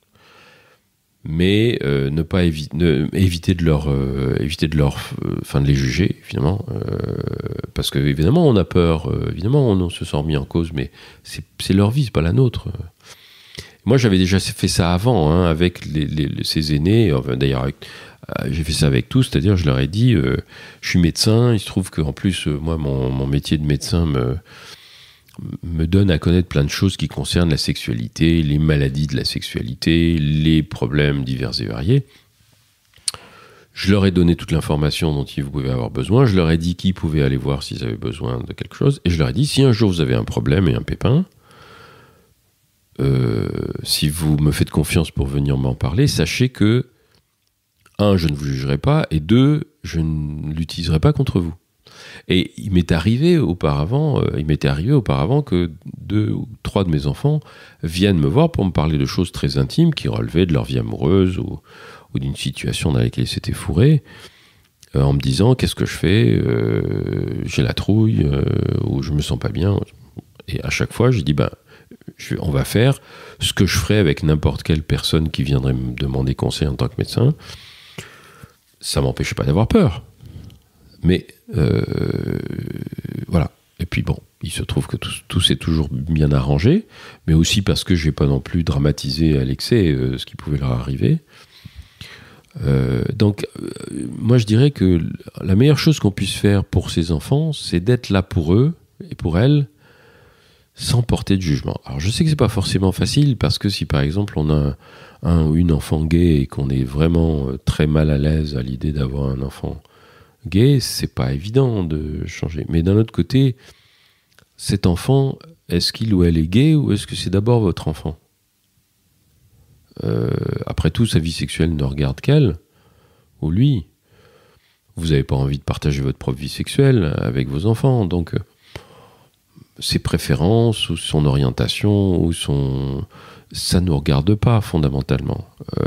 Mais ne pas éviter de les juger, évidemment, parce que évidemment on a peur, évidemment on se sent mis en cause, mais c'est leur vie, c'est pas la nôtre. Moi j'avais déjà fait ça avant, avec ces aînés, enfin, d'ailleurs j'ai fait ça avec tous, c'est-à-dire je leur ai dit, je suis médecin, il se trouve qu'en plus moi mon métier de médecin me donne à connaître plein de choses qui concernent la sexualité, les maladies de la sexualité, les problèmes divers et variés. Je leur ai donné toute l'information dont ils pouvaient avoir besoin, je leur ai dit qui pouvaient aller voir s'ils avaient besoin de quelque chose, et je leur ai dit, si un jour vous avez un problème et un pépin, si vous me faites confiance pour venir m'en parler, sachez que, 1, je ne vous jugerai pas, et 2, je ne l'utiliserai pas contre vous. Et il m'était arrivé auparavant que 2 ou 3 de mes enfants viennent me voir pour me parler de choses très intimes qui relevaient de leur vie amoureuse ou d'une situation dans laquelle ils s'étaient fourrés, en me disant qu'est-ce que je fais, j'ai la trouille, ou je me sens pas bien. Et à chaque fois, j'ai dit on va faire ce que je ferais avec n'importe quelle personne qui viendrait me demander conseil en tant que médecin. Ça m'empêchait pas d'avoir peur. Mais voilà. Et puis bon, il se trouve que tout s'est toujours bien arrangé, mais aussi parce que j'ai pas non plus dramatisé à l'excès ce qui pouvait leur arriver. Donc, moi je dirais que la meilleure chose qu'on puisse faire pour ces enfants, c'est d'être là pour eux et pour elles, sans porter de jugement. Alors je sais que c'est pas forcément facile, parce que si par exemple on a un ou une enfant gay et qu'on est vraiment très mal à l'aise à l'idée d'avoir un enfant gay, c'est pas évident de changer. Mais d'un autre côté, cet enfant, est-ce qu'il ou elle est gay, ou est-ce que c'est d'abord votre enfant ? Après tout, sa vie sexuelle ne regarde qu'elle, ou lui. Vous n'avez pas envie de partager votre propre vie sexuelle avec vos enfants, donc ses préférences ou son orientation ou ça nous regarde pas fondamentalement.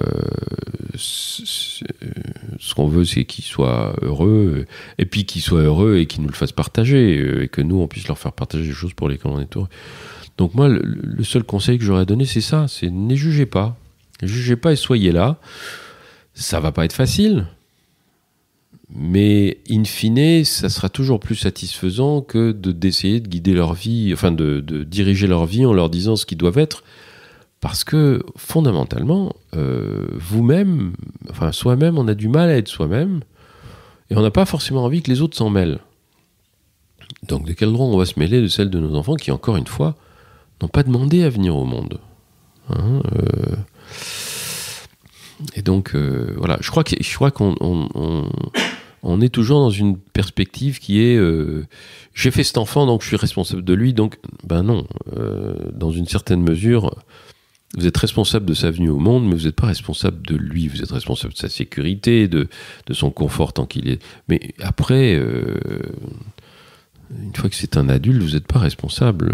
Ce qu'on veut, c'est qu'il soit heureux, et puis qu'il soit heureux et qu'il nous le fasse partager, et que nous on puisse leur faire partager des choses pour lesquelles on est heureux. Donc moi, le seul conseil que j'aurais donné, c'est ça, c'est ne jugez pas et soyez là. Ça va pas être facile, mais in fine, ça sera toujours plus satisfaisant que d'essayer de guider leur vie, enfin de diriger leur vie en leur disant ce qu'ils doivent être, parce que fondamentalement, vous-même, enfin soi-même, on a du mal à être soi-même, et on n'a pas forcément envie que les autres s'en mêlent. Donc de quel droit on va se mêler de celle de nos enfants qui, encore une fois, n'ont pas demandé à venir au monde, hein, et donc voilà, je crois qu'on est toujours dans une perspective qui est j'ai fait cet enfant donc je suis responsable de lui, donc ben non, dans une certaine mesure vous êtes responsable de sa venue au monde, mais vous n'êtes pas responsable de lui, vous êtes responsable de sa sécurité, de son confort tant qu'il est, mais après une fois que c'est un adulte, vous n'êtes pas responsable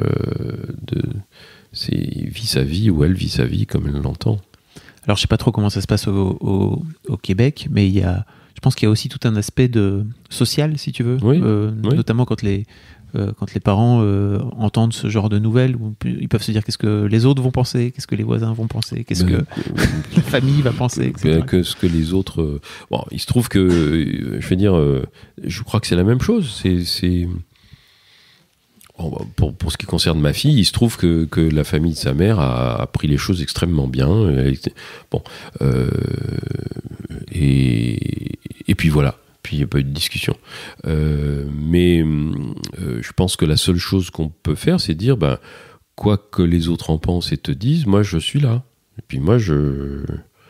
il vit sa vie ou elle vit sa vie comme elle l'entend. Alors, je ne sais pas trop comment ça se passe au Québec, mais je pense qu'il y a aussi tout un aspect social, si tu veux, oui. Notamment quand les parents entendent ce genre de nouvelles, où ils peuvent se dire qu'est-ce que les autres vont penser, qu'est-ce que les voisins vont penser, qu'est-ce que la famille va penser, etc. Que ce que les autres... Bon, il se trouve que, je vais dire, je crois que c'est la même chose, c'est... Bon, pour ce qui concerne ma fille, il se trouve que la famille de sa mère a pris les choses extrêmement bien. Et puis voilà. Puis il n'y a pas eu de discussion. Mais je pense que la seule chose qu'on peut faire, c'est dire, quoi que les autres en pensent et te disent, moi je suis là. Et puis moi je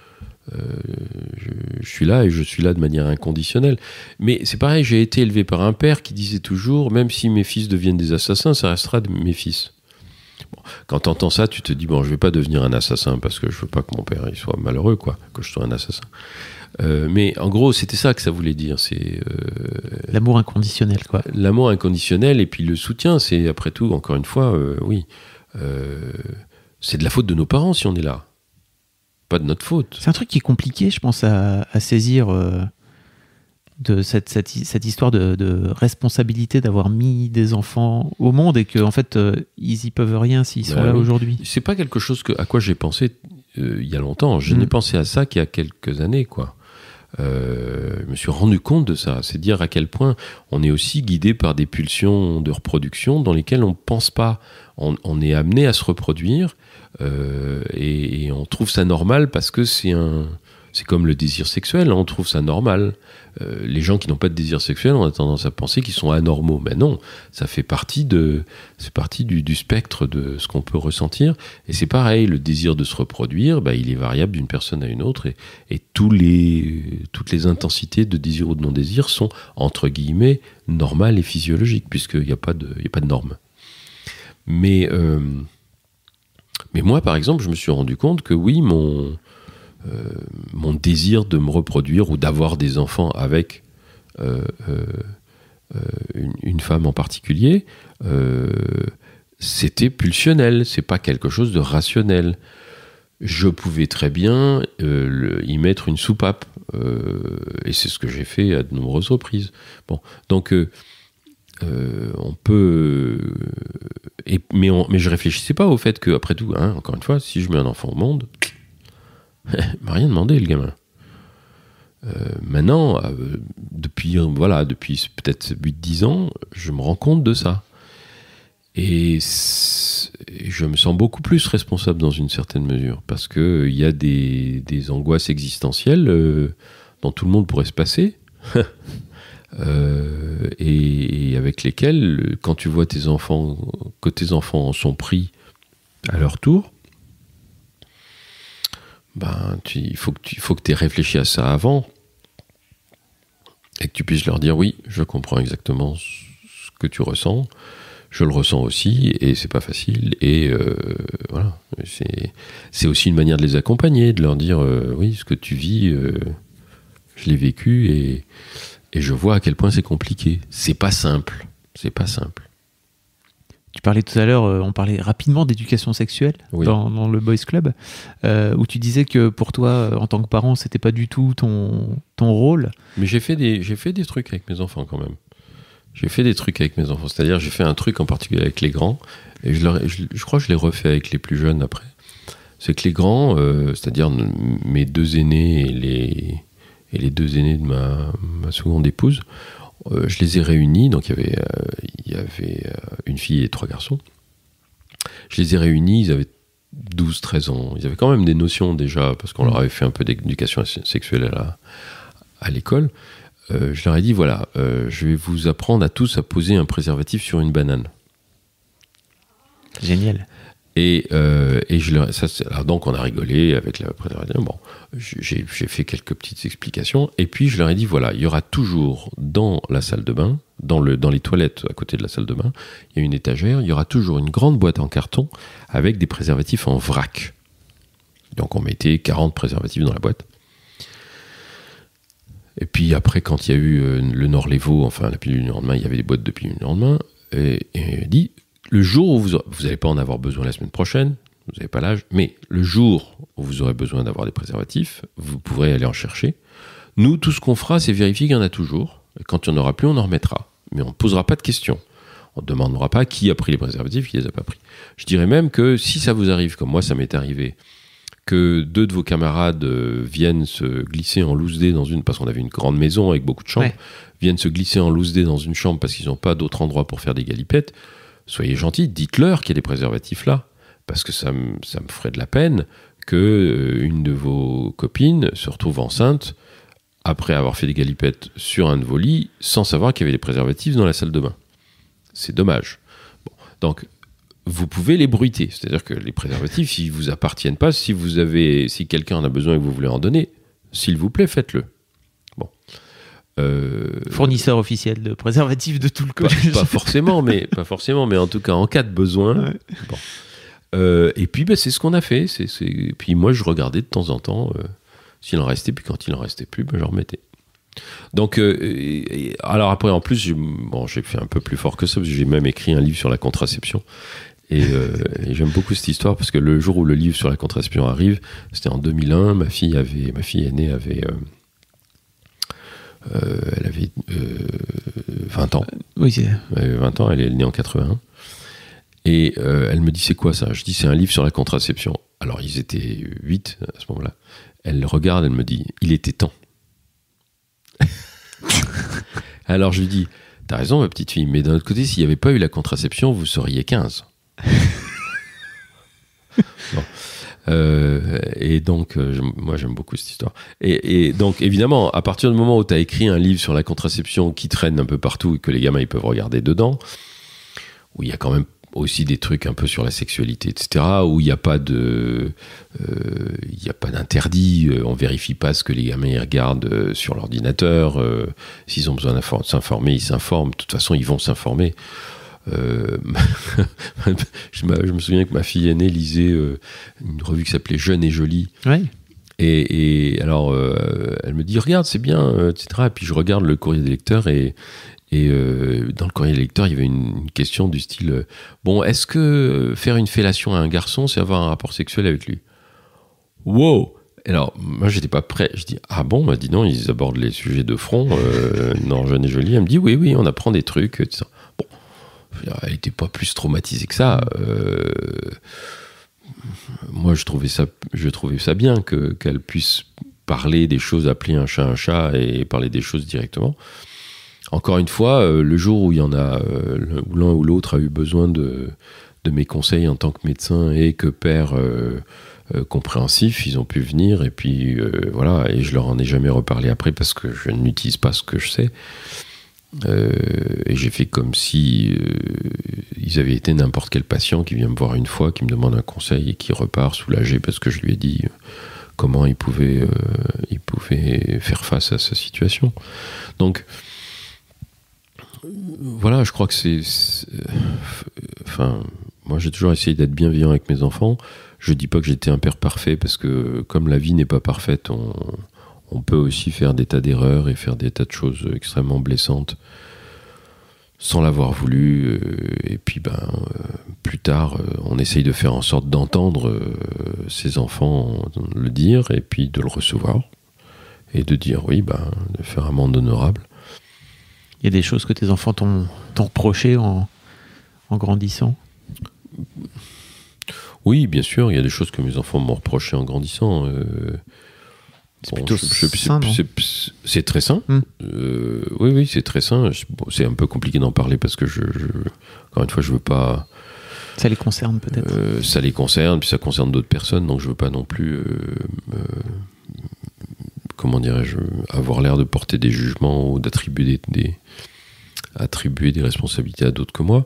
suis là et je suis là de manière inconditionnelle. Mais c'est pareil, j'ai été élevé par un père qui disait toujours, même si mes fils deviennent des assassins, ça restera mes fils. Bon, quand tu entends ça, tu te dis, bon, je vais pas devenir un assassin parce que je veux pas que mon père il soit malheureux, quoi, que je sois un assassin. Mais en gros, c'était ça que ça voulait dire. C'est l'amour inconditionnel, quoi. L'amour inconditionnel, et puis le soutien, c'est après tout, encore une fois, oui, c'est de la faute de nos parents si on est là. Pas de notre faute. C'est un truc qui est compliqué, je pense, à saisir de cette histoire de responsabilité d'avoir mis des enfants au monde et qu'en fait, ils y peuvent rien s'ils sont là aujourd'hui. C'est pas quelque chose à quoi j'ai pensé il y a longtemps. Je n'ai pensé à ça qu'il y a quelques années, quoi. Je me suis rendu compte de ça. C'est dire à quel point on est aussi guidé par des pulsions de reproduction dans lesquelles on ne pense pas. On est amené à se reproduire et on trouve ça normal parce que c'est comme le désir sexuel, hein, on trouve ça normal. Les gens qui n'ont pas de désir sexuel, on a tendance à penser qu'ils sont anormaux. Mais non, ça fait partie du spectre de ce qu'on peut ressentir. Et c'est pareil, le désir de se reproduire, il est variable d'une personne à une autre. Et toutes les intensités de désir ou de non-désir sont, entre guillemets, normales et physiologiques, puisqu'il n'y a pas de normes. Mais moi, par exemple, je me suis rendu compte que oui, mon désir de me reproduire ou d'avoir des enfants avec une femme en particulier, c'était pulsionnel, c'est pas quelque chose de rationnel. Je pouvais très bien y mettre une soupape, et c'est ce que j'ai fait à de nombreuses reprises. Bon, donc on peut... mais je réfléchissais pas au fait que, après tout, hein, encore une fois, si je mets un enfant au monde... il m'a rien demandé, le gamin. Maintenant, depuis peut-être 8-10 ans, je me rends compte de ça. Et je me sens beaucoup plus responsable dans une certaine mesure, parce qu'il y a des angoisses existentielles dont tout le monde pourrait se passer, et avec lesquelles, quand tu vois que tes enfants sont pris à leur tour, il faut que tu aies réfléchi à ça avant et que tu puisses leur dire oui, je comprends exactement ce que tu ressens, je le ressens aussi et c'est pas facile, et voilà, c'est aussi une manière de les accompagner, de leur dire oui, ce que tu vis, je l'ai vécu et je vois à quel point c'est compliqué, c'est pas simple. Tu parlais tout à l'heure, on parlait rapidement d'éducation sexuelle dans le Boys Club, où tu disais que pour toi, en tant que parent, c'était pas du tout ton rôle. Mais j'ai fait des trucs avec mes enfants quand même. J'ai fait des trucs avec mes enfants, c'est-à-dire j'ai fait un truc en particulier avec les grands, et je crois que je l'ai refait avec les plus jeunes après. C'est que les grands, c'est-à-dire mes 2 aînés et les 2 aînés de ma seconde épouse, je les ai réunis, donc il y avait une fille et 3 garçons. Je les ai réunis, ils avaient 12-13 ans, ils avaient quand même des notions déjà, parce qu'on leur avait fait un peu d'éducation sexuelle à l'école. Je leur ai dit, voilà, je vais vous apprendre à tous à poser un préservatif sur une banane. Génial. Et alors donc on a rigolé avec la préservatif. Bon, j'ai fait quelques petites explications, et puis je leur ai dit, voilà, il y aura toujours dans la salle de bain, dans les toilettes à côté de la salle de bain, il y a une étagère, il y aura toujours une grande boîte en carton avec des préservatifs en vrac. Donc on mettait 40 préservatifs dans la boîte. Et puis après, quand il y a eu le Norlevo, enfin la pilule du lendemain, il y avait des boîtes de pilule du lendemain, et il dit, le jour où vous n'allez pas en avoir besoin la semaine prochaine, vous n'avez pas l'âge, mais le jour où vous aurez besoin d'avoir des préservatifs, vous pourrez aller en chercher. Nous, tout ce qu'on fera, c'est vérifier qu'il y en a toujours, et quand il n'y en aura plus, on en remettra. Mais on ne posera pas de questions. On ne demandera pas qui a pris les préservatifs, qui les a pas pris. Je dirais même que si ça vous arrive, comme moi ça m'est arrivé, que 2 de vos camarades viennent se glisser en loose-day dans une... Parce qu'on avait une grande maison avec beaucoup de chambres, viennent se glisser en loose-day dans une chambre parce qu'ils n'ont pas d'autre endroit pour faire des galipettes, soyez gentils, dites-leur qu'il y a des préservatifs là. Parce que ça me ferait de la peine qu'une de vos copines se retrouve enceinte après avoir fait des galipettes sur un de vos lits sans savoir qu'il y avait des préservatifs dans la salle de bain. C'est dommage. Bon, donc, vous pouvez les bruiter. C'est-à-dire que les préservatifs, s'ils ne vous appartiennent pas, si quelqu'un en a besoin et que vous voulez en donner, s'il vous plaît, faites-le. Bon. Fournisseur officiel de préservatifs de tout le collège. Pas forcément, mais en tout cas, en cas de besoin. Ouais. Bon. Et puis, c'est ce qu'on a fait. Puis moi, je regardais de temps en temps s'il en restait, puis quand il en restait plus, je remettais. Donc, alors après, en plus, j'ai fait un peu plus fort que ça, parce que j'ai même écrit un livre sur la contraception. Et j'aime beaucoup cette histoire, parce que le jour où le livre sur la contraception arrive, c'était en 2001, ma fille aînée avait... elle avait 20 ans. Oui, c'est... Elle avait 20 ans, elle est née en 81. Et elle me dit, c'est quoi ça ? Je dis, c'est un livre sur la contraception. Alors, ils étaient 8 à ce moment-là. Elle le regarde, elle me dit, il était temps. Alors, je lui dis, t'as raison, ma petite fille, mais d'un autre côté, s'il n'y avait pas eu la contraception, vous seriez 15. Bon. Et donc, moi j'aime beaucoup cette histoire. Et donc, évidemment, à partir du moment où tu as écrit un livre sur la contraception qui traîne un peu partout et que les gamins ils peuvent regarder dedans, où il y a quand même aussi des trucs un peu sur la sexualité, etc., où il n'y a pas d'interdit, on vérifie pas ce que les gamins ils regardent sur l'ordinateur, s'ils ont besoin de s'informer, ils s'informent, de toute façon ils vont s'informer. Je me souviens que ma fille aînée lisait une revue qui s'appelait Jeune et Jolie. Ouais. Et alors, elle me dit, regarde, c'est bien, etc. Et puis je regarde le courrier des lecteurs et dans le courrier des lecteurs, il y avait une question du style bon, est-ce que faire une fellation à un garçon, c'est avoir un rapport sexuel avec lui ? Wow ! Alors, moi, j'étais pas prêt. Je dis, ah bon ? Elle m'a dit, non, ils abordent les sujets de front dans Jeune et Jolie. Elle me dit, oui, on apprend des trucs, etc. Bon, elle n'était pas plus traumatisée que ça. Moi, je trouvais ça bien qu'elle puisse parler des choses, appeler un chat et parler des choses directement. Encore une fois, le jour où il y en a, où l'un ou l'autre a eu besoin de mes conseils en tant que médecin et que père compréhensif, ils ont pu venir et puis voilà, et je leur en ai jamais reparlé après parce que je n'utilise pas ce que je sais. Et j'ai fait comme si ils avaient été n'importe quel patient qui vient me voir une fois, qui me demande un conseil et qui repart soulagé parce que je lui ai dit comment il pouvait faire face à sa situation. Donc voilà, je crois que enfin, moi j'ai toujours essayé d'être bienveillant avec mes enfants. Je dis pas que j'étais un père parfait parce que comme la vie n'est pas parfaite, on peut aussi faire des tas d'erreurs et faire des tas de choses extrêmement blessantes sans l'avoir voulu. Et puis, tard, on essaye de faire en sorte d'entendre ses enfants le dire et puis de le recevoir et de dire oui, de faire un monde honorable. Il y a des choses que tes enfants t'ont reprochées en grandissant? Oui, bien sûr, il y a des choses que mes enfants m'ont reprochées en grandissant. C'est très sain. Oui, c'est très sain. C'est un peu compliqué d'en parler parce que encore une fois, je veux pas. Ça les concerne peut-être. Ça les concerne, puis ça concerne d'autres personnes, donc je veux pas non plus, comment dirais-je, avoir l'air de porter des jugements ou d'attribuer attribuer des responsabilités à d'autres que moi.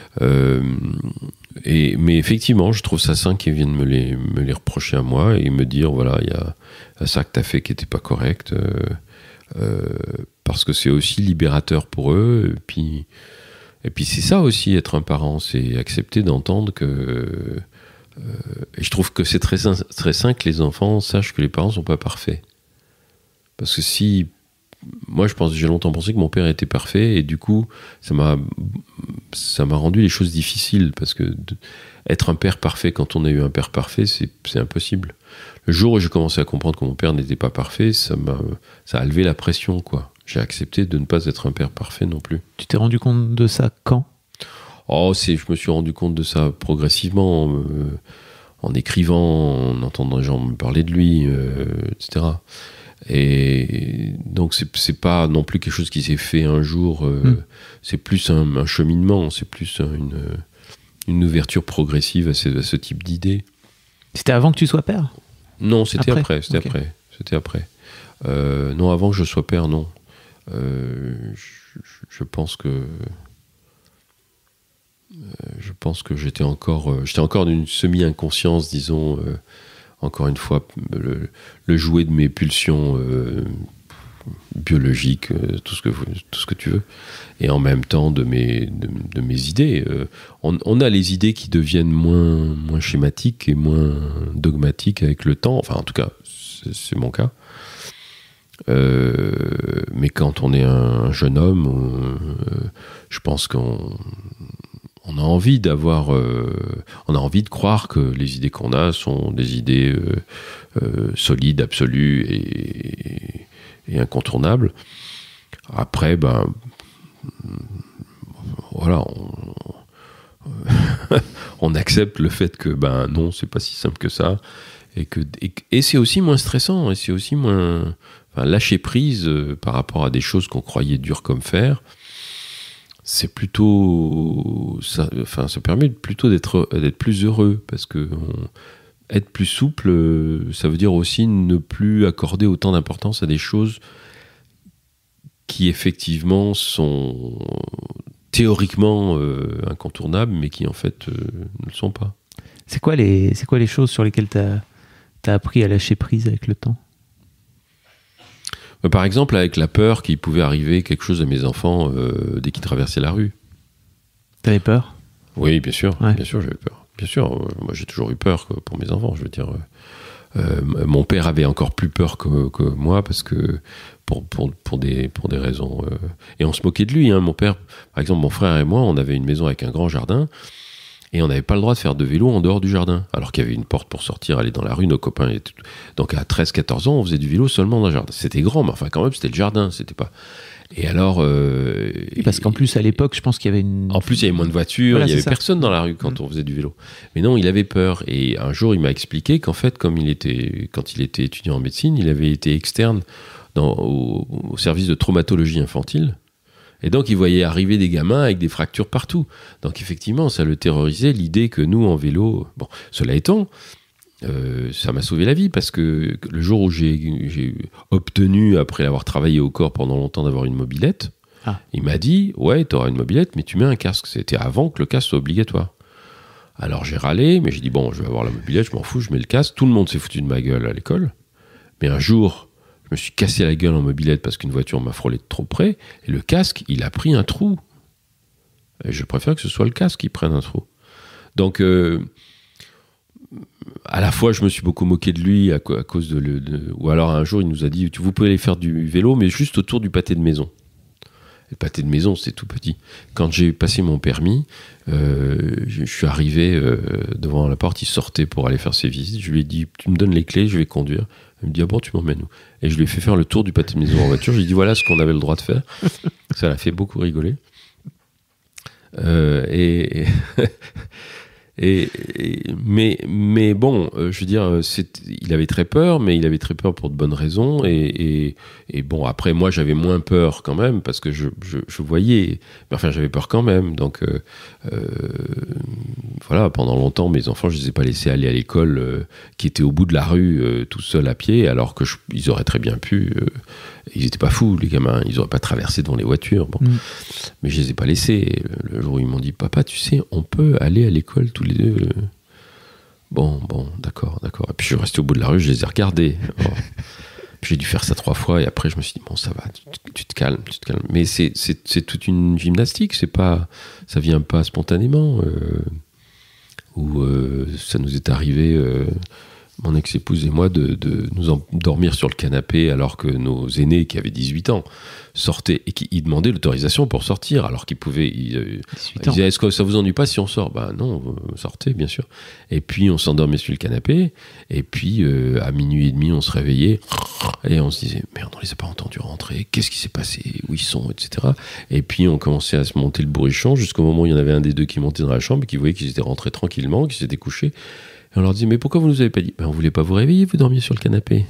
Mais effectivement, je trouve ça sain qu'ils viennent me les reprocher à moi et me dire voilà, il y a ça que t'as fait qui était pas correct, parce que c'est aussi libérateur pour eux. Et puis c'est ça aussi, être un parent, c'est accepter d'entendre que. Et je trouve que c'est très sain que les enfants sachent que les parents sont pas parfaits. Parce que si. Moi, j'ai longtemps pensé que mon père était parfait, et du coup, ça m'a rendu les choses difficiles, parce que être un père parfait quand on a eu un père parfait, c'est impossible. Le jour où j'ai commencé à comprendre que mon père n'était pas parfait, ça a levé la pression, quoi. J'ai accepté de ne pas être un père parfait non plus. Tu t'es rendu compte de ça quand ? Je me suis rendu compte de ça progressivement, en écrivant, en entendant les gens me parler de lui, etc. Et donc c'est pas non plus quelque chose qui s'est fait un jour, c'est plus un cheminement, c'est plus une ouverture progressive à ce type d'idées. C'était avant que tu sois père ? Non, c'était après. C'était après. Non, avant que je sois père, non. Je pense que j'étais encore d'une semi-inconscience, disons, encore une fois, le jouet de mes pulsions biologiques, tout ce que tu veux, et en même temps de mes idées. On a les idées qui deviennent moins schématiques et moins dogmatiques avec le temps, enfin en tout cas, c'est mon cas. Mais quand on est un jeune homme, je pense qu'on a envie on a envie de croire que les idées qu'on a sont des idées solides, absolues et incontournables. Après, voilà, on accepte le fait que non, c'est pas si simple que ça, et c'est aussi moins stressant, et c'est aussi moins lâcher prise par rapport à des choses qu'on croyait dures comme fer. C'est plutôt ça permet plutôt d'être plus heureux, parce que être plus souple, ça veut dire aussi ne plus accorder autant d'importance à des choses qui effectivement sont théoriquement incontournables, mais qui en fait ne le sont pas. C'est quoi les choses sur lesquelles t'as appris à lâcher prise avec le temps ? Par exemple, avec la peur qu'il pouvait arriver quelque chose à mes enfants dès qu'ils traversaient la rue. T'avais peur ? Oui, bien sûr. Ouais. Bien sûr, j'avais peur. Bien sûr, moi j'ai toujours eu peur pour mes enfants. Je veux dire, mon père avait encore plus peur que moi, parce que pour des raisons. Et on se moquait de lui. Mon père, par exemple, mon frère et moi, on avait une maison avec un grand jardin. Et on n'avait pas le droit de faire de vélo en dehors du jardin, alors qu'il y avait une porte pour sortir, aller dans la rue, nos copains. Donc à 13-14 ans, on faisait du vélo seulement dans le jardin. C'était grand, mais enfin quand même, c'était le jardin, c'était pas... Et alors... parce qu'en plus, à l'époque, je pense qu'il y avait En plus, il y avait moins de voitures, il y avait personne dans la rue quand on faisait du vélo. Mais non, il avait peur. Et un jour, il m'a expliqué qu'en fait, quand il était étudiant en médecine, il avait été externe au service de traumatologie infantile. Et donc, il voyait arriver des gamins avec des fractures partout. Donc, effectivement, ça le terrorisait, l'idée que nous, en vélo... Bon, cela étant, ça m'a sauvé la vie, parce que le jour où j'ai obtenu, après avoir travaillé au corps pendant longtemps, d'avoir une mobilette, il m'a dit « Ouais, t'auras une mobilette, mais tu mets un casque. » C'était avant que le casque soit obligatoire. Alors, j'ai râlé, mais j'ai dit « Bon, je vais avoir la mobilette, je m'en fous, je mets le casque. » Tout le monde s'est foutu de ma gueule à l'école. Mais un jour... Je me suis cassé la gueule en mobilette parce qu'une voiture m'a frôlé de trop près, et le casque, il a pris un trou. Et je préfère que ce soit le casque qui prenne un trou. Donc, à la fois, je me suis beaucoup moqué de lui à cause ou alors un jour, il nous a dit « Vous pouvez aller faire du vélo, mais juste autour du pâté de maison. » Le pâté de maison, c'était tout petit. Quand j'ai passé mon permis, je suis arrivé devant la porte, il sortait pour aller faire ses visites. Je lui ai dit, tu me donnes les clés, je vais conduire. Il me dit, ah bon, tu m'emmènes où? Et je lui ai fait faire le tour du pâté de maison en voiture. J'ai dit, voilà ce qu'on avait le droit de faire. Ça l'a fait beaucoup rigoler. Mais bon, je veux dire, il avait très peur, mais il avait très peur pour de bonnes raisons. Et bon, après, moi, j'avais moins peur quand même, parce que je voyais. Mais enfin, j'avais peur quand même. Donc, voilà, pendant longtemps, mes enfants, je ne les ai pas laissés aller à l'école, qui était au bout de la rue, tout seul à pied, alors qu'ils auraient très bien pu. Ils n'étaient pas fous, les gamins. Ils n'auraient pas traversé devant les voitures. Bon. Mais je ne les ai pas laissés. Et le jour où ils m'ont dit, papa, tu sais, on peut aller à l'école tous les deux. Bon, d'accord. Et puis je suis resté au bout de la rue, je les ai regardés. Bon. Puis j'ai dû faire ça 3 fois, et après je me suis dit, bon, ça va, tu te calmes. Mais c'est toute une gymnastique, ça vient pas spontanément. Ça nous est arrivé, mon ex-épouse et moi, de nous endormir sur le canapé alors que nos aînés, qui avaient 18 ans, sortaient et qui demandaient l'autorisation pour sortir, alors qu'ils pouvaient. Ils disaient, est-ce que ça vous ennuie pas si on sort? Ben non, sortez, bien sûr. Et puis on s'endormait sur le canapé, et puis à minuit et demi, on se réveillait, et on se disait, merde, on les a pas entendus rentrer, qu'est-ce qui s'est passé, où ils sont, etc. Et puis on commençait à se monter le bourrichon, jusqu'au moment où il y en avait un des deux qui montait dans la chambre, et qui voyait qu'ils étaient rentrés tranquillement, qu'ils s'étaient couchés. Et on leur disait, mais pourquoi vous nous avez pas dit? Ben, on voulait pas vous réveiller, vous dormiez sur le canapé.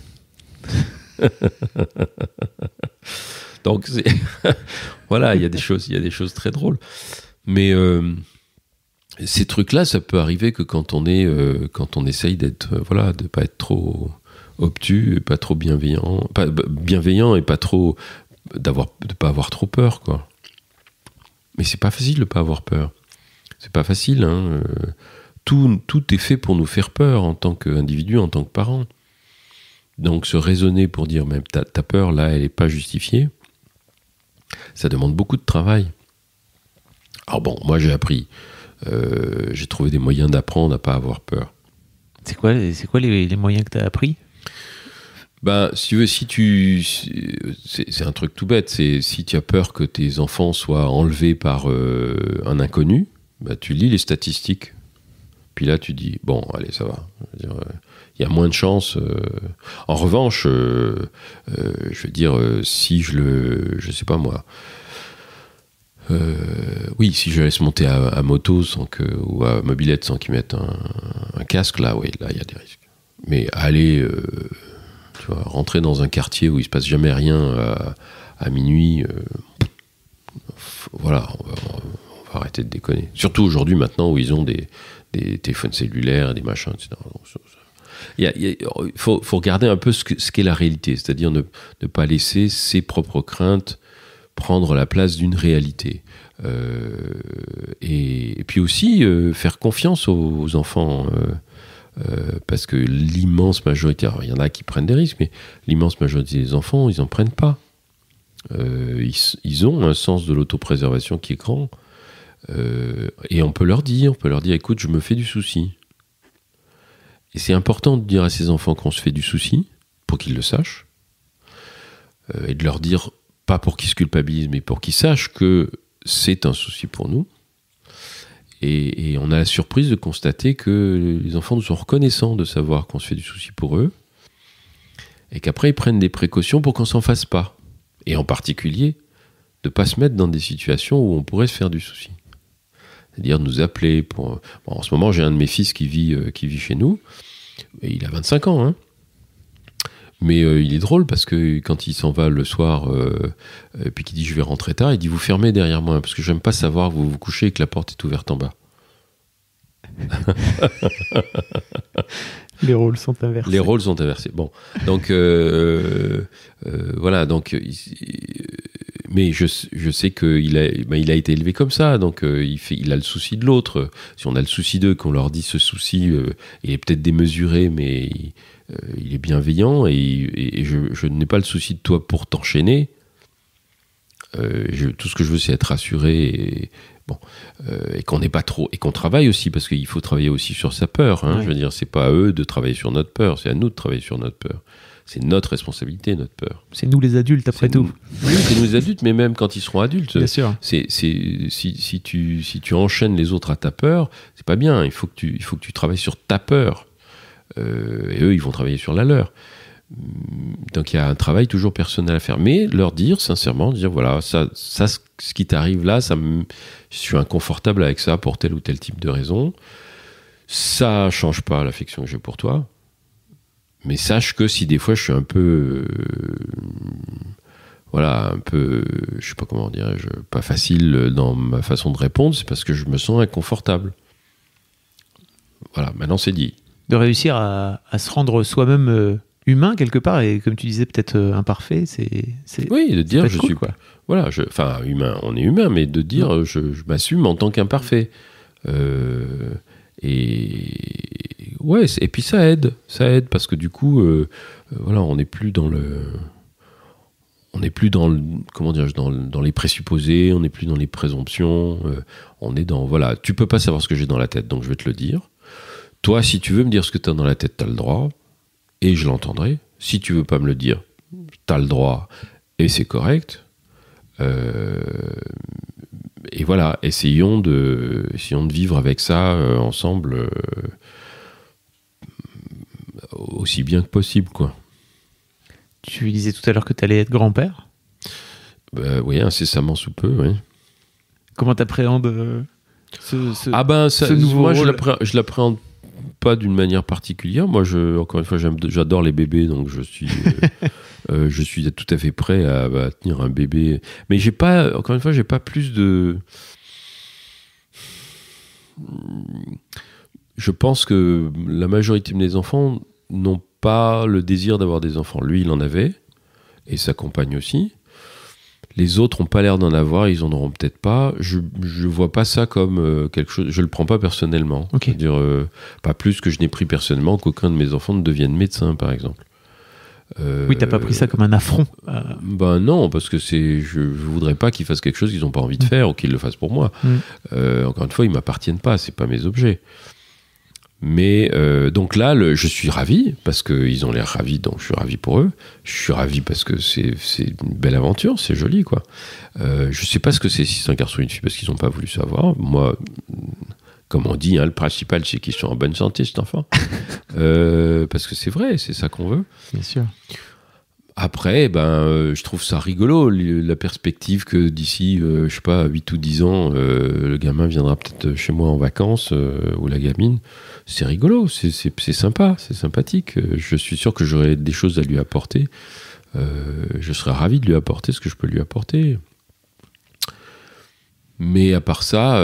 Donc, voilà, il y a des choses très drôles. Mais ces trucs-là, ça peut arriver que quand on essaye d'être, de pas être trop obtus, pas trop bienveillant et pas trop, de pas avoir trop peur, quoi. Mais c'est pas facile de pas avoir peur. C'est pas facile, hein. Tout est fait pour nous faire peur en tant qu'individu, en tant que parent. Donc se raisonner pour dire, même ta peur là, elle n'est pas justifiée, ça demande beaucoup de travail. Alors bon, moi j'ai appris, j'ai trouvé des moyens d'apprendre à pas avoir peur. C'est quoi les moyens que tu as appris? Ben, si tu veux, c'est un truc tout bête, c'est si tu as peur que tes enfants soient enlevés par un inconnu, ben, tu lis les statistiques. Puis là, tu dis, bon, allez, ça va. Il y a moins de chances. En revanche, je veux dire, si je sais pas moi, si je laisse monter à moto ou à mobilette sans qu'ils mettent un casque, là, il y a des risques. Mais aller, tu vois, rentrer dans un quartier où il se passe jamais rien à minuit, voilà, on va arrêter de déconner. Surtout aujourd'hui, maintenant, où ils ont des téléphones cellulaires, des machins, etc. Il faut regarder un peu ce qu'est la réalité, c'est-à-dire ne pas laisser ses propres craintes prendre la place d'une réalité. Et puis aussi faire confiance aux enfants, parce que l'immense majorité, alors il y en a qui prennent des risques, mais l'immense majorité des enfants, ils n'en prennent pas. Ils ont un sens de l'autopréservation qui est grand. Et on peut leur dire, écoute, je me fais du souci. Et c'est important de dire à ces enfants qu'on se fait du souci, pour qu'ils le sachent, et de leur dire, pas pour qu'ils se culpabilisent, mais pour qu'ils sachent que c'est un souci pour nous. Et on a la surprise de constater que les enfants nous sont reconnaissants de savoir qu'on se fait du souci pour eux, et qu'après ils prennent des précautions pour qu'on s'en fasse pas. Et en particulier, de ne pas se mettre dans des situations où on pourrait se faire du souci. C'est-à-dire nous appeler pour... Bon, en ce moment, j'ai un de mes fils qui vit chez nous, et il a 25 ans, hein. Mais il est drôle parce que quand il s'en va le soir, et puis qu'il dit je vais rentrer tard, il dit vous fermez derrière moi, parce que j'aime pas savoir que vous vous couchez et que la porte est ouverte en bas. Les rôles sont inversés. Bon, donc voilà, donc... Mais je sais qu'il a été élevé comme ça, donc il a le souci de l'autre. Si on a le souci d'eux, qu'on leur dit ce souci, il est peut-être démesuré, mais il est bienveillant, et je n'ai pas le souci de toi pour t'enchaîner. Tout ce que je veux, c'est être rassuré, et qu'on n'est pas trop, et qu'on travaille aussi, parce qu'il faut travailler aussi sur sa peur. Hein. Ouais. Je veux dire, c'est pas à eux de travailler sur notre peur, c'est à nous de travailler sur notre peur. C'est notre responsabilité, notre peur. C'est nous les adultes, après tout. Oui, c'est nous les adultes, mais même quand ils seront adultes. Bien sûr. Si tu enchaînes les autres à ta peur, c'est pas bien. Il faut que tu travailles sur ta peur. Et eux, ils vont travailler sur la leur. Donc il y a un travail toujours personnel à faire, mais leur dire sincèrement, voilà, ça ce qui t'arrive là, je suis inconfortable avec ça pour tel ou tel type de raison. Ça change pas l'affection que j'ai pour toi, mais sache que si des fois je suis un peu je sais pas comment dirais-je, pas facile dans ma façon de répondre, c'est parce que je me sens inconfortable. Voilà, maintenant c'est dit. De réussir à se rendre soi-même humain quelque part, et comme tu disais, peut-être imparfait, oui, de dire je cool, suis quoi. Voilà, humain, on est humain, mais de dire je m'assume en tant qu'imparfait. Et puis ça aide parce que du coup, on n'est plus dans comment dirais-je, dans les présupposés, on n'est plus dans les présomptions, on est dans tu peux pas savoir ce que j'ai dans la tête, donc je vais te le dire. Toi, si tu veux me dire ce que tu as dans la tête, tu as le droit. Et je l'entendrai. Si tu veux pas me le dire, t'as le droit et c'est correct. Et voilà, essayons de vivre avec ça ensemble aussi bien que possible, quoi. Tu disais tout à l'heure que tu allais être grand-père. Oui, incessamment sous peu, oui. Comment t'appréhendes ce nouveau rôle ? Je l'appréhende pas d'une manière particulière. Moi, encore une fois, j'adore les bébés, donc je suis tout à fait prêt à tenir un bébé. Mais j'ai pas plus de. Je pense que la majorité de mes enfants n'ont pas le désir d'avoir des enfants. Lui, il en avait, et sa compagne aussi. Les autres n'ont pas l'air d'en avoir, ils en auront peut-être pas. Je vois pas ça comme quelque chose. Je le prends pas personnellement. Okay. C'est-à-dire pas plus que je n'ai pris personnellement qu'aucun de mes enfants ne devienne médecin, par exemple. Oui, t'as pas pris ça comme un affront. Non, parce que je voudrais pas qu'ils fassent quelque chose qu'ils n'ont pas envie de faire ou qu'ils le fassent pour moi. Encore une fois, ils m'appartiennent pas, c'est pas mes objets. Mais donc là, je suis ravi parce qu'ils ont l'air ravis, donc je suis ravi pour eux. Je suis ravi parce que c'est une belle aventure, c'est joli, quoi. Je sais pas ce que c'est, si c'est un garçon ou une fille, parce qu'ils n'ont pas voulu savoir. Moi, comme on dit, le principal, c'est qu'ils sont en bonne santé, cet enfant. Parce que c'est vrai, c'est ça qu'on veut. Bien sûr. Après, je trouve ça rigolo, la perspective que d'ici, 8 ou 10 ans, le gamin viendra peut-être chez moi en vacances, ou la gamine. C'est rigolo, c'est sympa, c'est sympathique. Je suis sûr que j'aurai des choses à lui apporter. Je serai ravi de lui apporter ce que je peux lui apporter. Mais à part ça...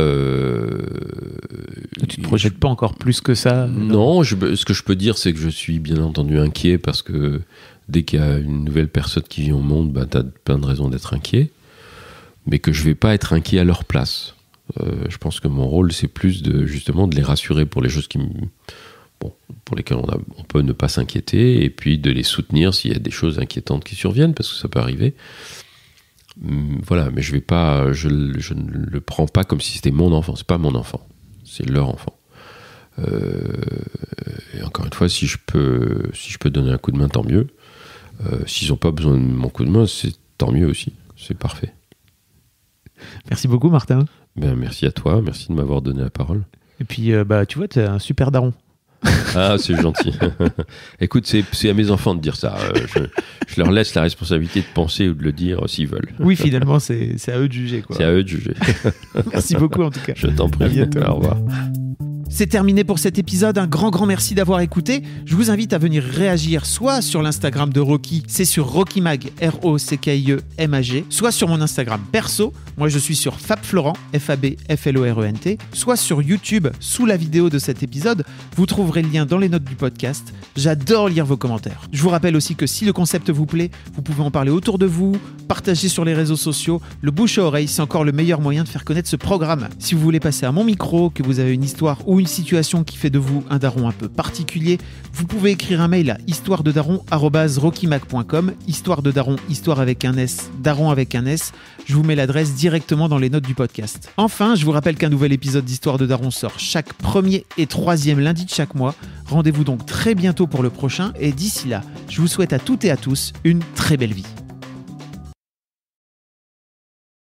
tu ne te projettes pas encore plus que ça? Non, ce que je peux dire, c'est que je suis bien entendu inquiet parce que dès qu'il y a une nouvelle personne qui vient au monde, tu as plein de raisons d'être inquiet, mais que je ne vais pas être inquiet à leur place. Je pense que mon rôle, c'est plus justement de les rassurer pour les choses pour lesquelles on peut ne pas s'inquiéter, et puis de les soutenir s'il y a des choses inquiétantes qui surviennent, parce que ça peut arriver. Voilà, mais je ne le prends pas comme si c'était mon enfant. C'est pas mon enfant, c'est leur enfant. Et encore une fois, si je peux donner un coup de main, tant mieux. S'ils n'ont pas besoin de mon coup de main, c'est tant mieux aussi. C'est parfait. Merci beaucoup, Martin. Merci à toi, merci de m'avoir donné la parole. Et puis, tu vois, tu es un super daron. Ah, c'est gentil. Écoute, c'est à mes enfants de dire ça. Je leur laisse la responsabilité de penser ou de le dire s'ils veulent. Oui, finalement, c'est à eux de juger, quoi. C'est à eux de juger. Merci beaucoup, en tout cas. Je t'en prie. À bientôt. Au revoir. C'est terminé pour cet épisode, un grand merci d'avoir écouté. Je vous invite à venir réagir soit sur l'Instagram de Rocky, c'est sur RockyMag, ROCKIEMAG, soit sur mon Instagram perso, moi je suis sur FabFlorent, FABFLORENT, soit sur YouTube, sous la vidéo de cet épisode, vous trouverez le lien dans les notes du podcast. J'adore lire vos commentaires. Je vous rappelle aussi que si le concept vous plaît, vous pouvez en parler autour de vous, partager sur les réseaux sociaux. Le bouche à oreille, c'est encore le meilleur moyen de faire connaître ce programme. Si vous voulez passer à mon micro, que vous avez une histoire ou une situation qui fait de vous un daron un peu particulier, vous pouvez écrire un mail à histoirededaron@rockymac.com, histoire de daron, histoire avec un S, daron avec un S. Je vous mets l'adresse directement dans les notes du podcast. Enfin, je vous rappelle qu'un nouvel épisode d'Histoire de Daron sort chaque premier et troisième lundi de chaque mois. Rendez-vous donc très bientôt pour le prochain et d'ici là, je vous souhaite à toutes et à tous une très belle vie.